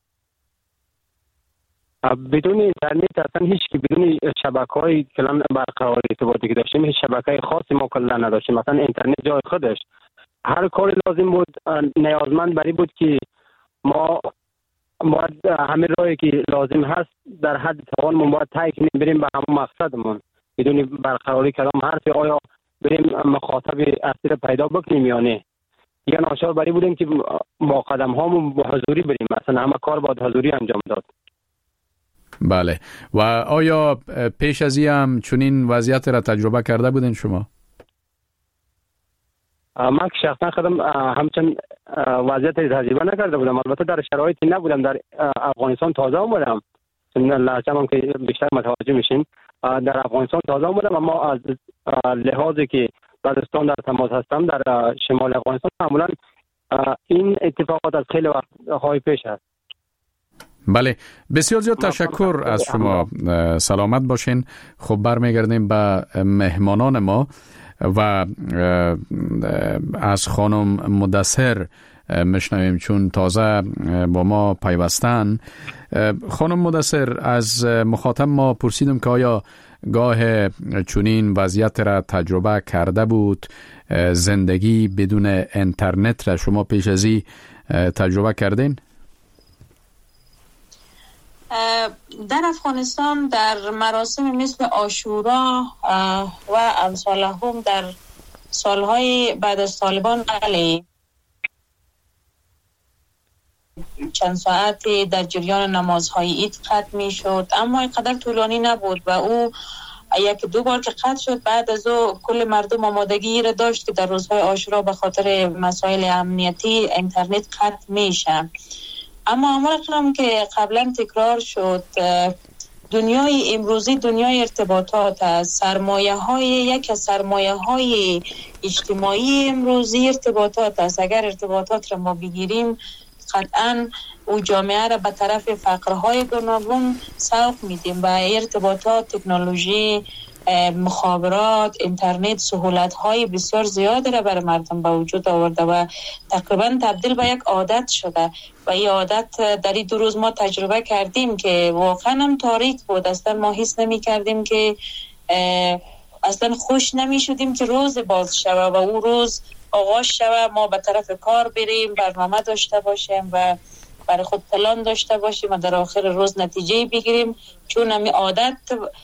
[SPEAKER 16] بدون اینترنت اصلا هیچ کی بدون شبکه‌های کلان برقرار ارتباطی که داشتیم هیچ شبکه خاصی ما کلا نداشتیم. مثلا اینترنت جای خودش هر کاری لازم بود نیازمند بری بود که ما ما همه راهی که لازم هست در حد توان ما باید طی کنیم بریم به همون مقصدمون بدون برقراری کلام حرف آیا بریم مخاطب اصلی پیدا بکنیم یا نه. یا ناچار بری بودیم که با قدم هامون با حضوری بریم، مثلا همه کار باید حضوری انجام داد.
[SPEAKER 2] بله. و آیا پیش از این هم چنین وضعیت را تجربه کرده بودین شما؟
[SPEAKER 16] من شخصا خودم همچنین وضعیت تجربه نکرده بودم. البته در شرایطی نبودم. در افغانستان تازه اومدم، لحظه هم که بیشتر متوجه میشین. در افغانستان تازه اومدم اما از لحاظی که بعدستان در تماس هستم در شمال افغانستان معمولا این اتفاقات از خیلی وقت های پیش هست.
[SPEAKER 2] بله، بسیار زیاد تشکر از شما. سلامت باشین. خب برمیگردیم به مهمانان ما و از خانم مدثر میشنویم چون تازه با ما پیوستن. خانم مدثر، از مخاطب ما پرسیدم که آیا گاه چنین وضعیت را تجربه کرده بود؟ زندگی بدون اینترنت را شما پیش از این تجربه کردین؟
[SPEAKER 12] در افغانستان در مراسم مثل عاشورا و امثال هم در سالهای بعد از طالبان بله چند ساعتی در جریان نمازهای عید قطع می شد، اما اینقدر طولانی نبود و او یک دو بار که قطع شد بعد از او کل مردم آمادگی را داشت که در روزهای عاشورا به خاطر مسائل امنیتی اینترنت قطع میشه. اما امر اقلام که قبلا تکرار شد، دنیای امروزی دنیای ارتباطات است. سرمایه های یک از سرمایه های اجتماعی امروزی ارتباطات است. اگر ارتباطات را ما بگیریم قطعا او جامعه را به طرف فقرهای گوناگون سوق میدیم و ارتباطات، تکنولوژی، مخابرات، اینترنت سهولت های بسیار زیاد را برای مردم به وجود آورده و تقریبا تبدیل به یک عادت شده و این عادت در این دو روز ما تجربه کردیم که واقعا هم تاریک بود. اصلا ما حس نمی کردیم که اصلا خوش نمی شدیم که روز باز شوه و او روز آغاز شوه، ما به طرف کار بریم، برنامه داشته باشیم و برای خود پلان داشته باشیم و در آخر روز نتیجه بگیریم، چون همی عادت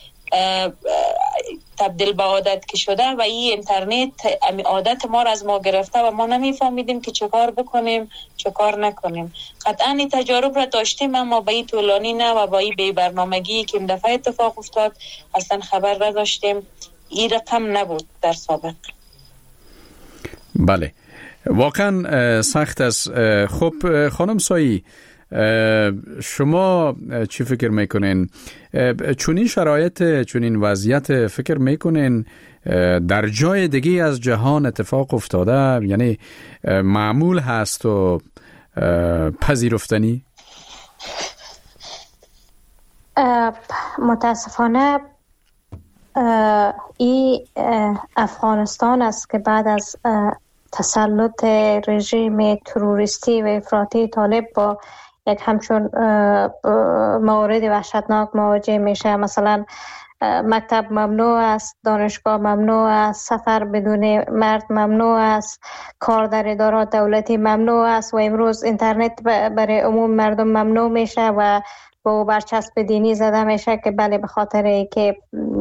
[SPEAKER 12] تبدیل به عادت که شده و این اینترنت همی عادت ما را از ما گرفته و ما نمیفهمیدیم که چه کار بکنیم چه کار نکنیم. قطعا این تجارب را داشتیم اما با این طولانی نه و با این بی برنامگی که این دفعه اتفاق افتاد اصلا خبر نداشتیم. این رقم نبود در سابق.
[SPEAKER 2] بله، واقعا سخت است. خب خانم سایی، شما چی فکر میکنین؟ چونین شرایط، چونین وضعیت فکر میکنین در جای دیگه از جهان اتفاق افتاده؟ یعنی معمول هست و پذیرفتنی؟
[SPEAKER 9] متاسفانه این افغانستان است که بعد از تسلط رژیم تروریستی و افراطی طالب با یک همچون موارد وحشتناک مواجه میشه. مثلا مکتب ممنوع است، دانشگاه ممنوع است، سفر بدون مرد ممنوع است، کار در ادارات دولتی ممنوع است و امروز اینترنت برای عموم مردم ممنوع میشه و با برچسب دینی زده میشه که بله به خاطر ای که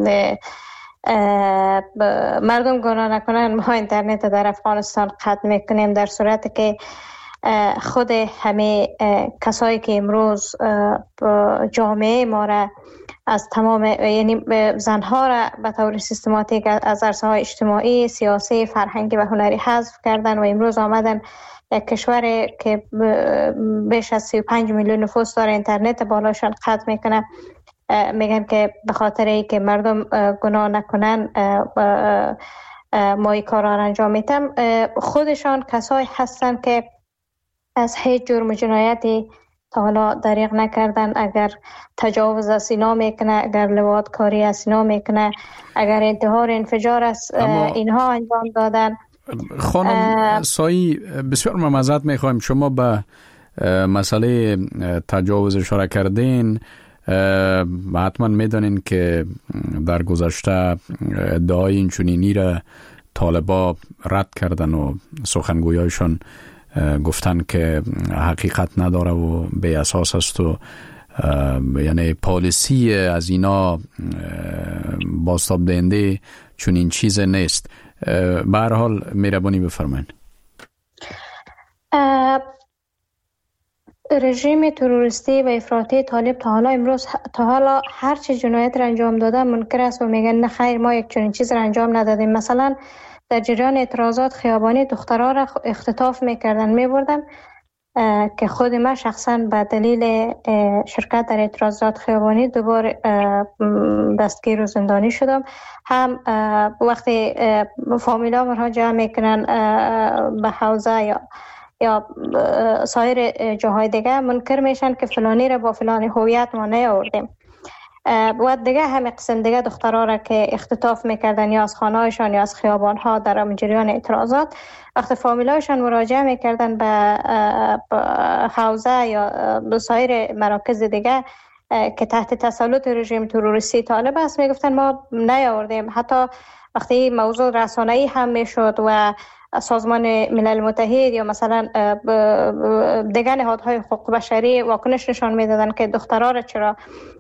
[SPEAKER 9] مردم گناه نکنن ما اینترنت در افغانستان قطع میکنیم، در صورتی که خود همه کسایی که امروز جامعه ما را از تمام یعنی زنها را به طور سیستماتیک از عرصه‌های اجتماعی، سیاسی، فرهنگی و هنری حذف کردن و امروز آمدن یک کشور که بیش از سی و پنج میلیون نفوس داره اینترنت بالاشان قطع میکنه، میگن که به خاطر ای که مردم گناه نکنن ما این کار را انجام میتم. خودشان کسایی هستن که از هیچ جرم و جنایتی تا حالا دریغ نکردن. اگر تجاوز از سینا میکنه، اگر لواطکاری از سینا میکنه، اگر انتحار انفجار است اینها انجام دادن.
[SPEAKER 2] خانم سایی بسیار معذرت میخوایم، شما به مسئله تجاوز اشاره کردین و حتما میدانین که در گذشته ادعای این چنینی را طالبا رد کردن و سخنگویایشان گفتن که حقیقت نداره و بی اساس است و یعنی پالیسی از اینا بازتاب دهنده چنین چیز نیست. به هر حال مهربانی بفرمایید.
[SPEAKER 9] رژیم تروریستی و افراطی طالب تا حالا امروز تا حالا هر چه جنایت را انجام داده منکر است و میگن نه خیر ما یک چنین چیز را انجام ندادیم. مثلا در جریان اعتراضات خیابانی دخترها را اختطاف میکردن میبردن که خود من شخصا به دلیل شرکت در اعتراضات خیابانی دوبار دستگیر و زندانی شدم. هم وقتی فامیلا مرا جمع میکنن به حوزه یا یا سایر جاهای دیگه منکر میشن که فلانی را با فلانی هویت ما نیاوردیم. و دیگه همین قسم دیگه دخترها را که اختطاف میکردن یا از خانه‌هایشان یا از خیابان‌ها در جریان اعتراضات، وقتی فامیلایشان مراجعه میکردن به حوزه یا به سایر مراکز دیگه که تحت تسلط رژیم تروریستی طالب است، میگفتن ما نیاوردیم. حتی وقتی موضوع رسانه‌ای هم میشد و سازمان ملل متحد یا مثلا دیگر نهادهای حقوق بشری واکنش نشان میدادن که دخترها را چرا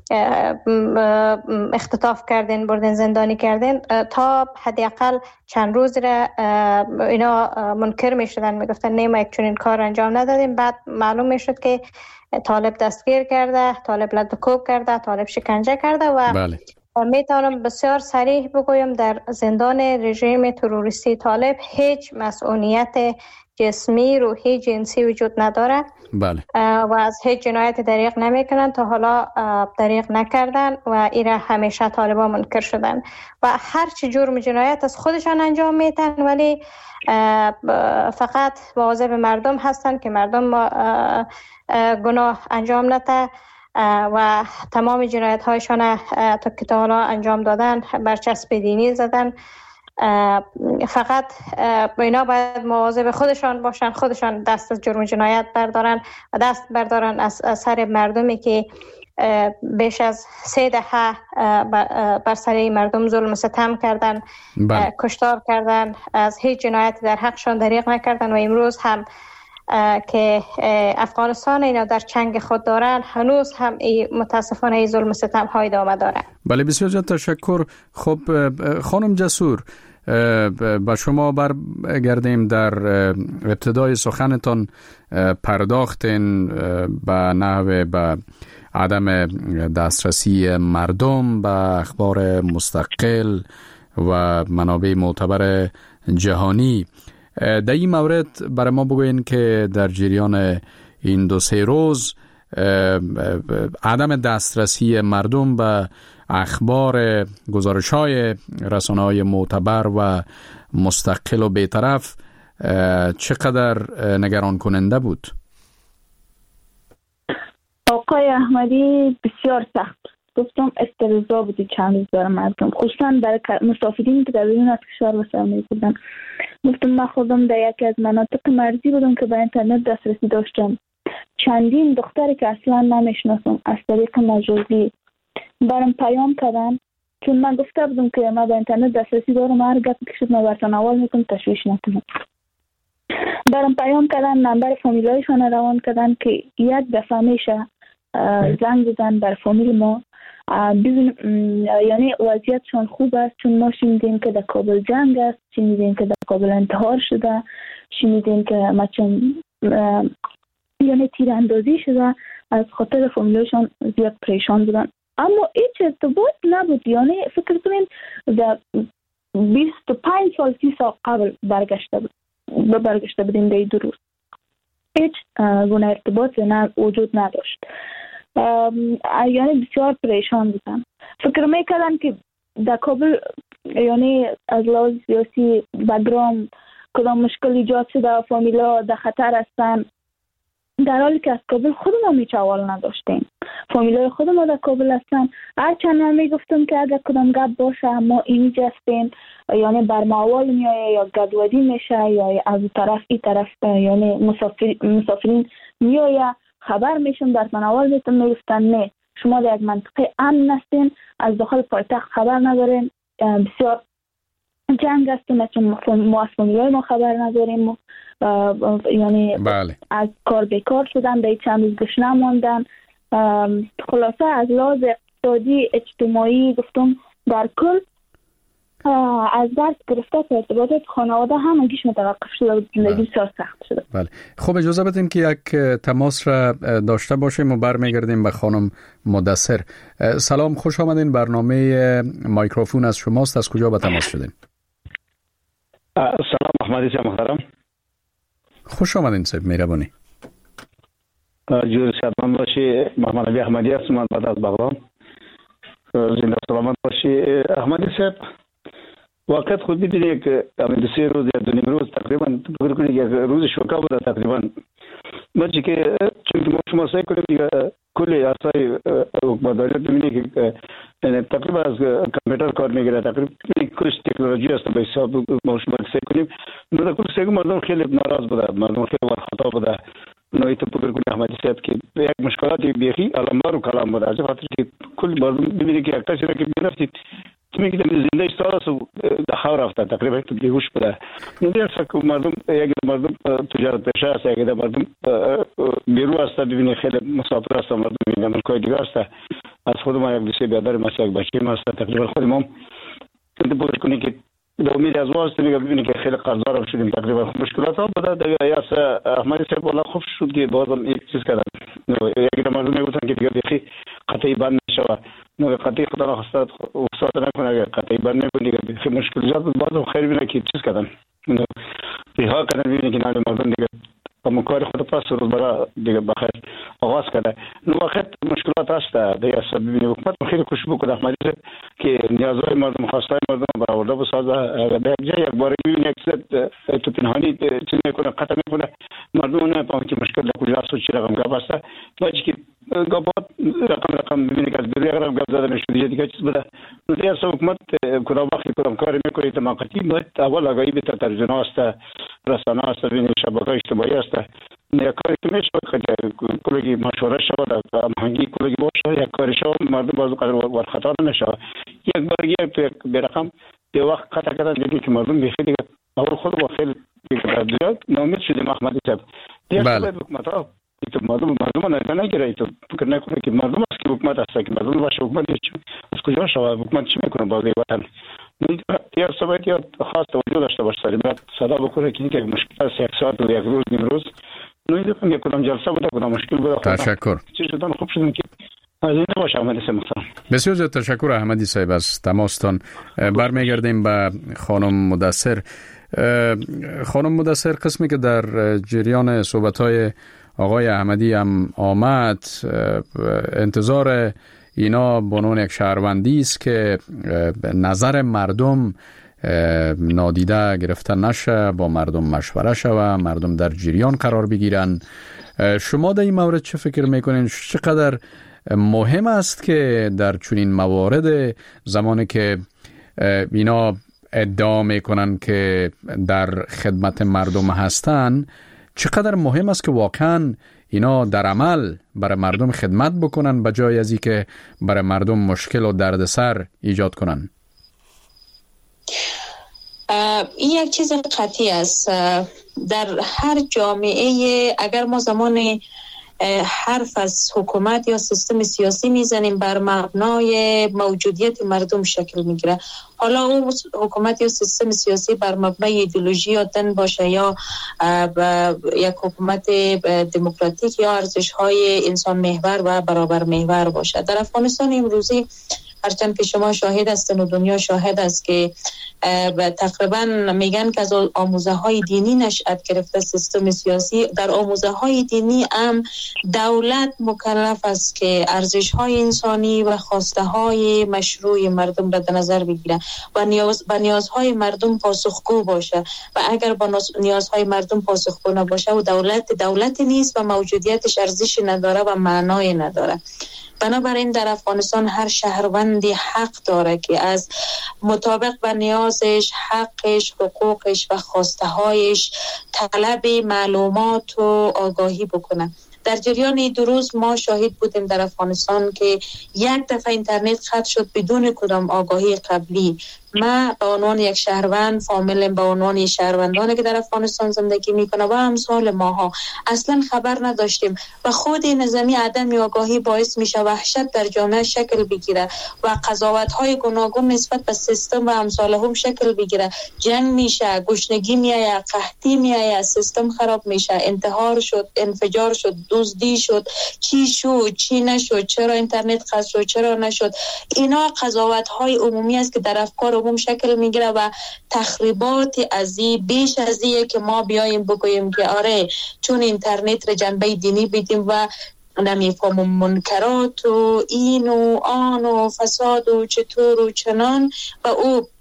[SPEAKER 9] اختطاف کردین، بردین زندانی کردین، تا حداقل چند روز را اینا منکر میشدن، میگفتن نه ما یک چنین کار انجام ندادیم. بعد معلوم میشد که طالب دستگیر کرده، طالب لدکوب کرده، طالب شکنجه کرده و
[SPEAKER 2] بله.
[SPEAKER 9] میتونم بسیار صریح بگویم در زندان رژیم تروریستی طالب هیچ مسئولیت جسمی، روحی، جنسی وجود نداره.
[SPEAKER 2] بله.
[SPEAKER 9] و از هیچ جنایت دریغ نمیکنن، تا حالا دریغ نکردن و ایره همیشه طالبا منکر شدن و هر چه جرم جنایت از خودشان انجام میدن، ولی فقط مواظب مردم هستن که مردم گناه انجام نده و تمام جنایت هایشان تا که تا حالا انجام دادن برچسب دینی زدن. فقط اینا باید مواظب خودشان باشن، خودشان دست از جرم جنایت بردارن و دست بردارن از سر مردمی که بیش از سه دهه بر سر مردم ظلم و ستم کردن، بله. کشتار کردن، از هیچ جنایت در حقشان دریغ نکردن و امروز هم که افغانستان اینا در چنگ خود دارن، هنوز هم ای متاسفانه ای ظلم و ستم های ادامه داره.
[SPEAKER 2] بله، بسیار زیاد تشکر. خب خانم جسور، با شما برگردیم. در ابتدای سخنتان پرداختین به نحو به عدم دسترسی مردم به اخبار مستقل و منابع معتبر جهانی. در این مورد برای ما بگوین که در جریان این دو سه روز عدم دسترسی مردم به اخبار، گزارش‌های رسانه‌های معتبر و مستقل و بی‌طرف چقدر نگران کننده بود؟
[SPEAKER 8] آقای احمدی بسیار سخت گفتم، استرزا بودی چند روز برای مردم، خصوصا برای مسافرین که در بیرون از کشور واسه می بودن. گفتم من خودم در یکی از مناطق مرزی بودم که به اینترنت دسترسی داشتم. چندین دختری که اصلا نمیشناسم از طریق مجازی برام پیام کردن، چون من گفته بودم که من به اینترنت دسترسی دارم، هر گپ که شد من براتون اول میکنم، تشویش نکنم. برام پیام کردن، نمبر فامیلایشان روان کردن که یک دفعه میشه زنگ بزن بر فامیل ما ببین، یعنی وضعیتشان خوب است، چون ما شنیدیم که در کابل جنگ است، شنیدیم که در کابل انتحار شده، شنیدیم که مثلا یعنی تیراندازی شده. از خاطر فامیلایشان زیاد پریشان بودن، اما هیچ ارتباط نبود. یعنی فکر کنین در بیست و پنج سال سی سال قبل برگشته بود برگشته بودیم در دو روز، هیچ گونه ارتباط نه وجود نداشت. یعنی بسیار پریشان بودن. فکر میکردن که در کابل یعنی از لحاظ سیاسی بگرام کدام مشکل ایجاد شده، فامیلا در خطر هستن، در حالی که از کابل خودمون هیچ احوال نداشتیم. فامیلای خودمون در کابل هستن. هرچند من میگفتم که اگر کدام گپ باشه ما اینجا هستیم، یعنی بر موال میایه یا گدودی میشه یا از طرف این طرف یعنی مسافر مسافرین میایه خبر میشم در منوال میتون میگفتن نه شما در یک منطقه امن هستین، از داخل پایتخت خبر ندارین، بسیار جنگ است، مثل ما از فامیلای ما خبر نداریم، یعنی
[SPEAKER 2] بله. از
[SPEAKER 8] کار بیکار شدن، به چند روز گشنه ماندن. خلاصه از لحاظ اقتصادی اجتماعی گفتم در کل از درس گرفته که ارتباطات خانواده همگیش متوقف شده و زندگی بسیار سخت شده.
[SPEAKER 2] بله. خب اجازه بدین که یک تماس را داشته باشیم و برمیگردیم به خانم مدثر. سلام، خوش آمدین. برنامه مایکروفون از شماست. از کجا به تماس شدین؟
[SPEAKER 16] سلام احمدی جان محترم.
[SPEAKER 2] خوش آمدین صاحب، مهربانی.
[SPEAKER 16] جور شادمان باشی. محمد علی احمدی هستم بعد از بغداد. زنده سلامت باشی احمدی صاحب.
[SPEAKER 17] واقعیت خود می‌بینید که همین دو سه روز یا دو نیم روز تقریبا فکر کنید یک روز شوکا بوده تقریبا. ما که چون که ما شما سعی کنیم دیگه کل اسای حکومتداری ببینید که تقریبا از کامپیوتر کار میگیره، تقریبا کلش تکنولوژی است به حساب ما شما سعی کنیم. نه کل سعی مردم خیلی ناراض بوده، مردم خیلی خطا بوده. نوعی تو فکر کنید احمدی صاحب که یک مشکلاتی بیخی علامبار و کلام بوده. از خاطر که کل مردم ببینید که یک کسی را که میرفتید تو میگید زنده استاد و دخاو رفته تقریبا تو بیهوش بوده. نمیشه که مردم یک مردم تجارت پیشه است، یک مردم بیرو است، ببینید خیلی مسافر است، مردم میگن امریکای دیگه است. از خود ما یک دوستی بیادر ما یک بچه ما است، تقریبا خود ما تو فکر کنید که به امید از واسه میگه ببینید که خیلی قرضدار شدیم، تقریبا مشکلات ها بوده دیگه. یا احمدی صاحب والله خوب شد که بازم یک چیز کردن، یک مردم میگفتن که دیگه بخی قطعی بند نشود، نه قطعی خدا را خواستاد احساس نکنه، اگر قطعی بند نکنه دیگه بخی مشکلات بازم خیر بینه که چیز کردن بیها کردن. ببینید که نه مردم دیگه اما کار خود پس روز برای دیگه بخیر آغاز کرده. نو وقت مشکلات هست دیگه سبب ببینید حکومت خیلی کوشش بکنه احمدی صاحب که نیازهای مردم خواستای مردم برآورده بسازه. در یک جای یک بار ببینید یک سر تو پنهانی چیز میکنه قطع میکنه، مردم نمیفهمن که مشکل در کجا است و چی رقم گپ است. باید که گپات رقم رقم ببینید که از بیرون یک رقم گپ زده نشده دیگه چیز بده. نو دیگه سبب حکومت کدام وقتی کدام کاری میکنه تماقتی باید اول آگاهی به تلویزیون است، رسانه است، ببینید شبکه‌های اجتماعی است. یک کاری که میشه که کلگی مشوره شود، هماهنگی کلگی باشه، یک کاری شود مردم باز قدر ور خطا نشه. یک بار یک تو یک برقم به وقت قطع کردن دیگه که مردم بخیر دیگه اول خود با خیلی دیگه نامید شدیم احمدی صاحب. دیگه باید حکومت ها تو مردم مردم نه نگیره، تو فکر نکنه که مردم است که حکومت است، که مردم باشه حکومت از کجا شود، حکومت چی میکنه بازی وطن. یا سبب یا خاص توجه داشته باشه، بعد صدا بکنه که یک مشکل است، یک ساعت و یک روز نیم روز نوید کنم یک کدام جلسه بوده کدام مشکل بوده.
[SPEAKER 2] تشکر.
[SPEAKER 17] چی شدن خوب شدن که از این باشه احمدی صاحب.
[SPEAKER 2] بسیار زیاد تشکر احمدی صاحب از تماستان. برمیگردیم به خانم مدثر. خانم مدثر، قسمی که در جریان صحبت‌های آقای احمدی هم آمد، انتظار اینا به عنوان یک شهروندی است که نظر مردم نادیده گرفته نشه، با مردم مشوره شوه، مردم در جریان قرار بگیرن. شما در این مورد چه فکر میکنین؟ چقدر مهم است که در چنین موارد زمانی که اینا ادعا میکنن که در خدمت مردم هستن، چقدر مهم است که واقعا اینا در عمل برای مردم خدمت بکنن به جای از اینکه برای مردم مشکل و دردسر ایجاد کنن؟
[SPEAKER 12] این یک چیز قطعی است. در هر جامعه اگر ما زمان حرف از حکومت یا سیستم سیاسی میزنیم بر مبنای موجودیت مردم شکل میگیره. حالا اون حکومت یا سیستم سیاسی بر مبنای ایدئولوژی یا دین باشه یا یک حکومت دموکراتیک یا ارزش‌های انسان محور و برابر محور باشه. در افغانستان امروزی هرچند که شما شاهد هستن و دنیا شاهد است که تقریبا میگن که از آموزه های دینی نشأت گرفته سیستم سیاسی. در آموزه های دینی هم دولت مکلف است که ارزش های انسانی و خواسته های مشروع مردم را در نظر بگیره و نیاز به نیازهای مردم پاسخگو باشه و اگر با نیازهای مردم پاسخگو نباشه و دولت دولت نیست و موجودیتش ارزشی نداره و معنای نداره. بنابراین در افغانستان هر شهروندی حق داره که از مطابق با نیازش، حقش، حقوقش و خواسته هایش طلب معلومات و آگاهی بکنه. در جریان دو روز ما شاهد بودیم در افغانستان که یک دفعه اینترنت قطع شد بدون کدام آگاهی قبلی. ما به عنوان یک شهروند فامیل به عنوان شهروندانی که در افغانستان زندگی میکنه و امثال ماها اصلا خبر نداشتیم و خود نظامی عدم آگاهی باعث میشه وحشت در جامعه شکل بگیره و قضاوت های گوناگون نسبت به سیستم و امثال هم شکل بگیره. جنگ میشه، گشنگی میایه، قحطی میایه، سیستم خراب میشه، انتحار شد، انفجار شد، دزدی شد، چی شد، چی نشد، چرا اینترنت قطع شد، چرا نشد. اینا قضاوت های عمومی است که در افکار عموم شکل میگیره و تخریبات ازی بیش از اینه که ما بیایم بگوییم که آره چون اینترنت را جنبه دینی بدیم و نمیفهمم منکرات و این و آن و فساد و چطور و چنان و او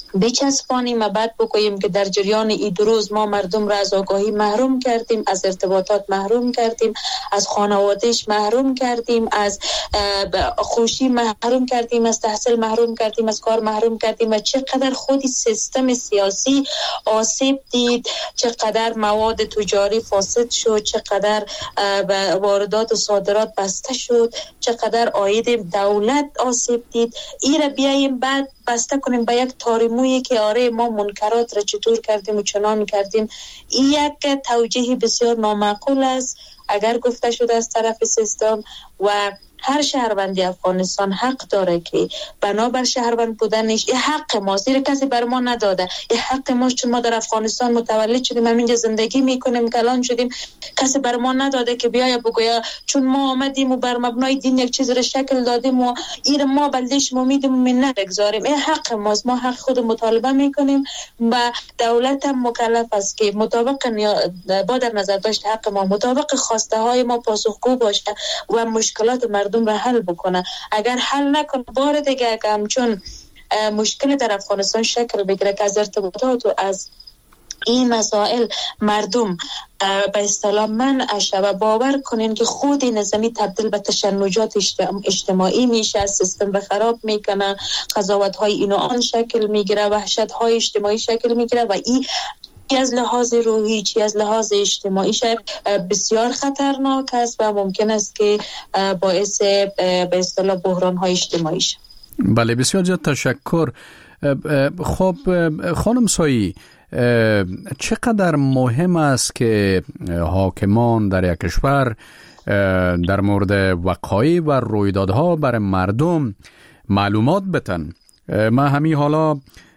[SPEAKER 12] بچسبانیم و بعد بگوییم که در جریان این دو روز ما مردم را از آگاهی محروم کردیم، از ارتباطات محروم کردیم، از خانوادهش محروم کردیم، از خوشی محروم کردیم، از تحصیل محروم کردیم، از کار محروم کردیم و چقدر خودی سیستم سیاسی آسیب دید، چقدر مواد تجاری فاسد شد، چقدر واردات و صادرات بسته شد، چقدر عاید دولت آسیب دید. این را بیاییم بعد بسته کنیم به یک تاریمویی که آره ما منکرات را چطور کردیم و چنان کردیم. این یک توجیه بسیار نامعقول است اگر گفته شده از طرف سیستم و هر شهروندی افغانستان حق داره که بنابر شهروند بودنش این حق ماست، این کسی بر ما نداده، این حق ماست چون ما در افغانستان متولد شدیم، همینجا زندگی میکنیم، کلان شدیم، کسی بر ما نداده که بیایا بگویا چون ما آمدیم و بر مبنای دین یک چیز را شکل دادیم و این ما بلدش میدیم و من نگذاریم. این حق ماست، ما حق خود مطالبه میکنیم و دولت هم مکلف است که مطابق با در نظر داشت حق ما مطابق خواسته های ما پاسخگو باشه و مشکلات مردم را حل بکنه. اگر حل نکنه بار دیگه همچون مشکل در افغانستان شکل بگیره که از ارتباطات و از این مسائل مردم به اصطلاح منع شه و باور کنین که خود نظامی تبدیل به تشنجات اجتماعی میشه، سیستم به خراب میکنه، قضاوت های اینو آن شکل میگیره، وحشت های اجتماعی شکل میگیره و این چی از لحاظ روحی چی از لحاظ اجتماعی بسیار خطرناک است و ممکن است که باعث به اصطلاح بحران های اجتماعی شد.
[SPEAKER 2] بله بسیار زیاد تشکر. خب خانم سایی، چقدر مهم است که حاکمان در یک کشور در مورد وقایع و رویدادها برای مردم معلومات بتن؟ ما همین حالا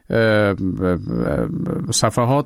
[SPEAKER 2] صفحات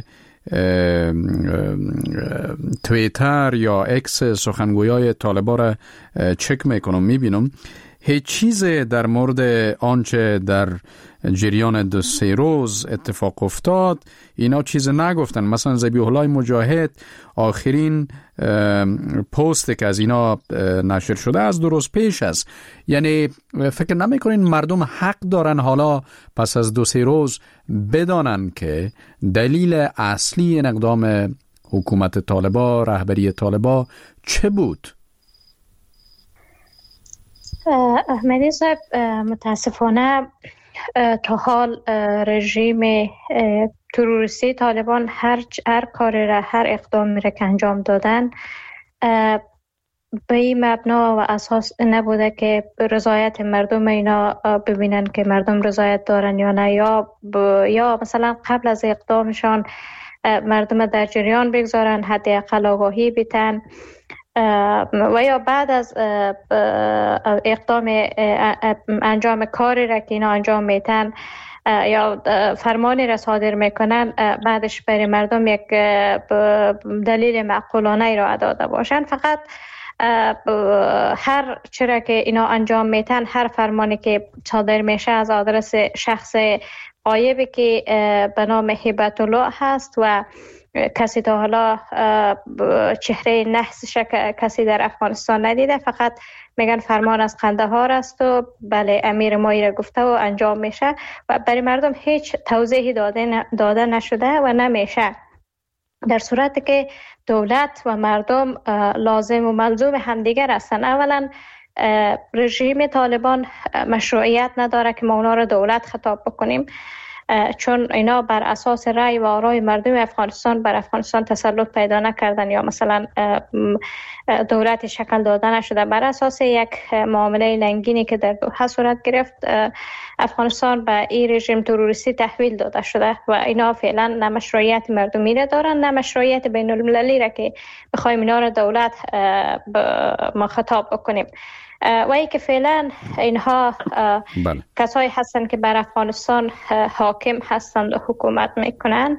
[SPEAKER 2] توییتر یا اکس سخنگویای طالبان را چک میکنم، میبینم هیچ چیز در مورد آنچه در جریان دو سه روز اتفاق افتاد اینا چیز نگفتن. مثلا ذبیح الله مجاهد آخرین پست که از اینا نشر شده از دو روز پیش است. یعنی فکر نمیکنین مردم حق دارن حالا پس از دو سه روز بدانن که دلیل اصلی این اقدام حکومت طالبان، رهبری طالبان چه بود؟
[SPEAKER 9] احمدی صاحب، متاسفانه تا حال رژیم تروریستی طالبان هر هر کاری را، هر اقدامی را که انجام دادن به این مبنا و اساس نبوده که رضایت مردم اینا ببینن که مردم رضایت دارن یا نه، یا یا مثلا قبل از اقدامشان مردم در جریان بگذارن، حداقل آگاهی بدن، و یا بعد از اقدام انجام کاری را که اینا انجام میتن یا فرمانی را صادر میکنن بعدش برای مردم یک دلیل معقولانه را داده باشن. فقط هر چرا که اینا انجام میتن، هر فرمانی که صادر میشه از آدرس شخص غایبی که به نام هبت الله هست و کسی تا حالا چهره نحسش کسی در افغانستان ندیده، فقط میگن فرمان از قندهار است و بله امیر مایی را گفته و انجام میشه و برای مردم هیچ توضیحی داده, داده نشده و نمیشه، در صورتی که دولت و مردم لازم و ملزوم همدیگر هستن. اولا رژیم طالبان مشروعیت نداره که ما اونا را دولت خطاب بکنیم، چون اینا بر اساس رأی و آرای مردم افغانستان بر افغانستان تسلط پیدا نکردن یا مثلا دولت شکل داده نشده. بر اساس یک معامله لنگینی که در دوحه صورت گرفت افغانستان به این رژیم تروریستی تحویل داده شده و اینا فعلا نه مشروعیت مردمی را دارن نه مشروعیت بین المللی را که بخوایم اینا را دولت ما خطاب بکنیم. و ای که فعلا اینها بله. کسایی هستن که بر افغانستان حاکم هستند و حکومت میکنن.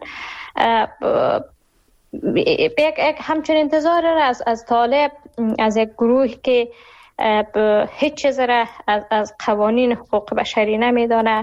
[SPEAKER 9] یک همچنین انتظار از از طالب، از یک گروه که هیچ چیز را از, از قوانین حقوق بشری نمیدانه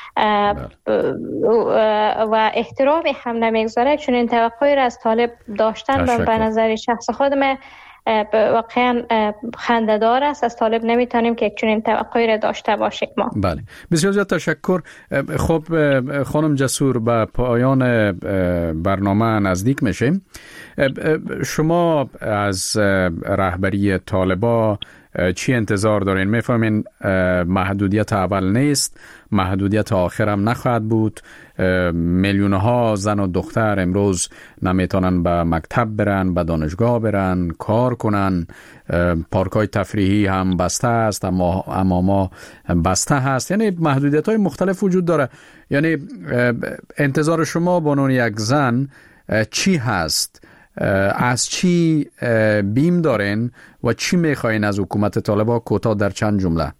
[SPEAKER 9] و احترامی هم نمیگذاره، چون این توقعی را از طالب داشتن و به نظر شخص خودم واقعا خنده‌دار است. از طالب نمیتونیم که یک چنین توقعی را داشته باشیم ما.
[SPEAKER 2] بله، بسیار زیاد تشکر. خب خانم جسور، به پایان برنامه نزدیک میشیم. شما از رهبری طالبا چی انتظار دارین؟ میفهمین محدودیت اول نیست، محدودیت آخر هم نخواهد بود. میلیون ها زن و دختر امروز نمیتونن به مکتب برن، به دانشگاه برن، کار کنن. پارک های تفریحی هم بسته است، اما اما ما بسته هست. یعنی محدودیت های مختلف وجود داره. یعنی انتظار شما به عنوان یک زن چی هست؟ از چی بیم دارین و چی میخواین از حکومت طالبا؟ کوتاه در چند جمله.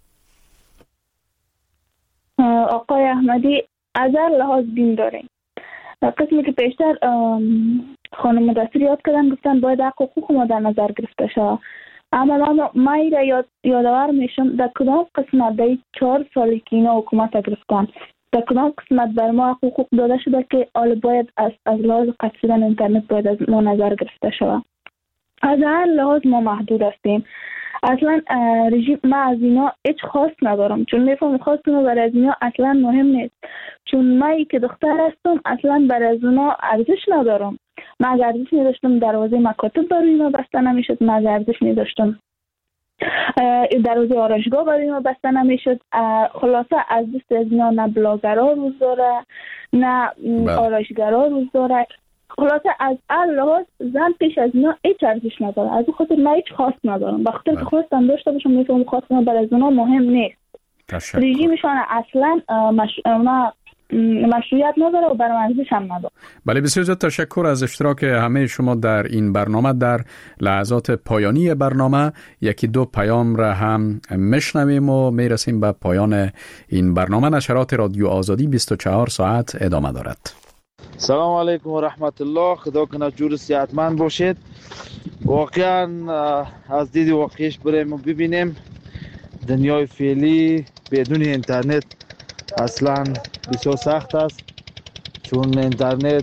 [SPEAKER 8] آقای احمدی، از هر لحاظ بیم دارین. قسمی که پیشتر خانم مدثر یاد کردن، گفتن باید حق و حقوق ما در نظر گرفته شود. اما ما ایره یاد یادآور میشم در کدام قسمت در چهار سالی که اینا حکومت گرفتن، در کدام قسمت بر ما حقوق داده شده که حالا باید از از لحاظ قطع شدن اینترنت باید از ما نظر گرفته شود؟ از هر لحاظ ما محدود هستیم. اصلا رژیم، ما از اینا هیچ خواست ندارم، چون میفهم خواست ما برای از اینا اصلا مهم نیست. چون من که دختر هستم اصلا برای از اونا ارزش ندارم. من اگر ارزش نداشتم دروازه مکاتب برای اینا بسته نمیشد، من اگر ارزش نداشتم دروازه آرایشگاه برای اینا بسته نمیشد. خلاصه از دست از اینا نه بلاگرها روز داره، نه آرایشگرها روز داره. خلاصه از هر لحاظ زن پیش از اینا هیچ ارزش نداره. از اون خاطر من هیچ خواست ندارم. بخاطر که خواستم داشته باشم میفهم خواست من برای از اونا مهم نیست. رژیمشان اصلا مش... مشروعیت نداره و برای ارزش هم نداره.
[SPEAKER 2] بله، بسیار زیاد تشکر از اشتراک همه شما در این برنامه. در لحظات پایانی برنامه یکی دو پیام را هم میشنویم و میرسیم به پایان این برنامه. نشرات رادیو آزادی بیست و چهار ساعت ادامه دارد.
[SPEAKER 18] سلام علیکم و رحمت الله. خدا کنه جور صحتمند باشید. واقعا از دید واقعیش بریم و ببینیم دنیای فعلی بدون اینترنت اصلا بسیار سخت است، چون اینترنت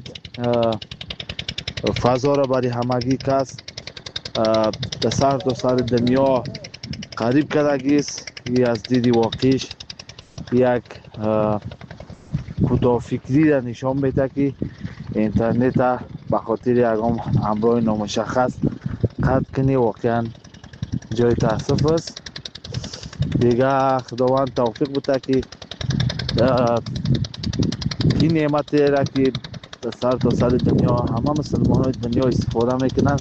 [SPEAKER 18] فضا را برای همگی کس در سر تا سر دنیا قریب کردگی است. از دید واقعیش یک کوتاه فکری را نشان میده که اینترنت به خاطر یکم امرای نامشخص قطع کنی واقعا جای تاسف است. دیگه خداوند توفیق بده که این نعمت را که سر تا سر دنیا همه مسلمان های دنیا استفاده میکنن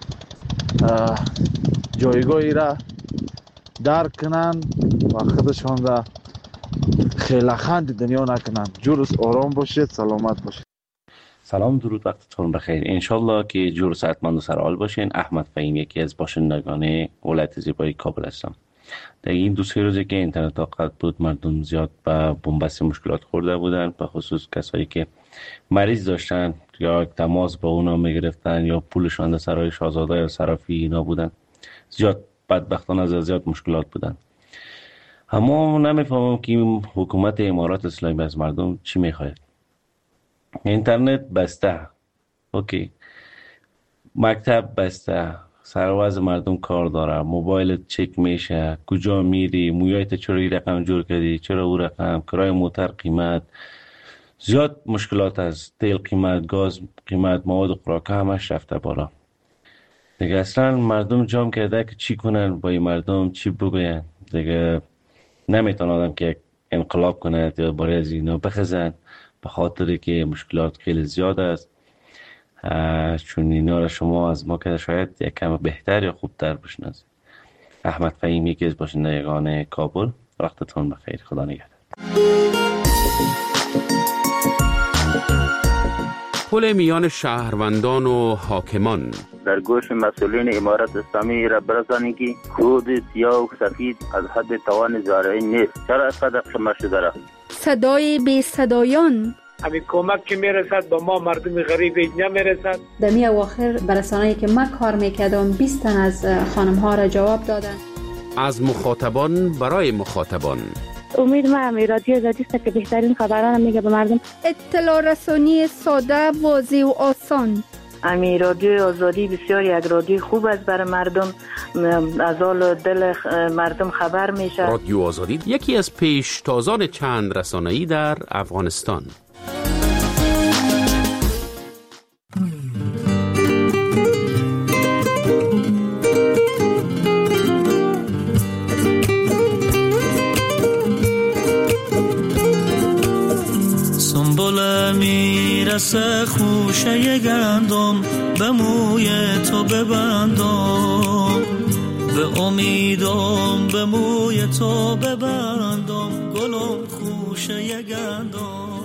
[SPEAKER 18] جایگاهی را درک کنن و خودشان را خیلخند دنیا نکنن. جورس آرام باشید، سلامت باشید.
[SPEAKER 19] سلام، درود، وقتتون بخیر. انشالله که جور صحتمند و سرحال باشین. احمد فهیم، یکی از باشندگان ولایت زیبای کابل هستم. در این دو سه روزی که اینترنت قطع بود، مردم زیاد به بنبست مشکلات خورده بودن، به خصوص کسایی که مریض داشتن یا تماس با اونا میگرفتن یا پولشان در سرای شاهزاده یا صرافی اینا بودن. زیاد بدبختانه از زیاد مشکلات بودن. اما نمیفهمم که حکومت امارات اسلامی از مردم چی میخواید. اینترنت بسته، اوکی، مکتب بسته، سروز مردم کار داره، موبایل چک میشه، کجا میری، مویایت چرا این رقم جور کردی، چرا او رقم، کرای موتر قیمت، زیاد مشکلات از تیل قیمت، گاز قیمت، مواد خوراکه همش رفته بالا. دیگه اصلا مردم جام کرده که چی کنن با این مردم، چی بگوین. دیگه نمیتونه آدم که انقلاب کنه یا برای از اینا بخزن، به خاطر که مشکلات خیلی زیاد است. چون اینا را شما از ما که شاید یک کم بهتر یا خوبتر بشناسید. احمد فهیم، یکی از باشندگان کابل. وقتتون بخیر. خدا نگهدار.
[SPEAKER 20] پل میان شهروندان و حاکمان.
[SPEAKER 21] در گوش مسئولین امارت اسلامی را برسانید که خود سیاه و سفید از حد توان زارعی نیست. چرا اینقدر قمه شده را؟
[SPEAKER 1] صدای بی صدایان.
[SPEAKER 22] همین کمک که میرسد با ما مردم غریب نمیرسد.
[SPEAKER 23] در می اواخر برسانه‌ای که من کار میکردم بیست تن از خانم ها را جواب دادن.
[SPEAKER 20] از مخاطبان برای مخاطبان.
[SPEAKER 24] امید ما همی رادیو آزادی است که بهترین خبران میگه به مردم.
[SPEAKER 1] اطلاع رسانی ساده، واضح و آسان.
[SPEAKER 24] امی رادیو آزادی بسیار یک رادیو خوب است برای مردم، از حال دل مردم خبر میشه.
[SPEAKER 20] رادیو آزادی یکی از پیشتازان چند رسانه‌ای در افغانستان.
[SPEAKER 4] میرسه خوشه گندم به موی تو ببندم، به امیدم به موی تو ببندم، گلم خوشه گندم.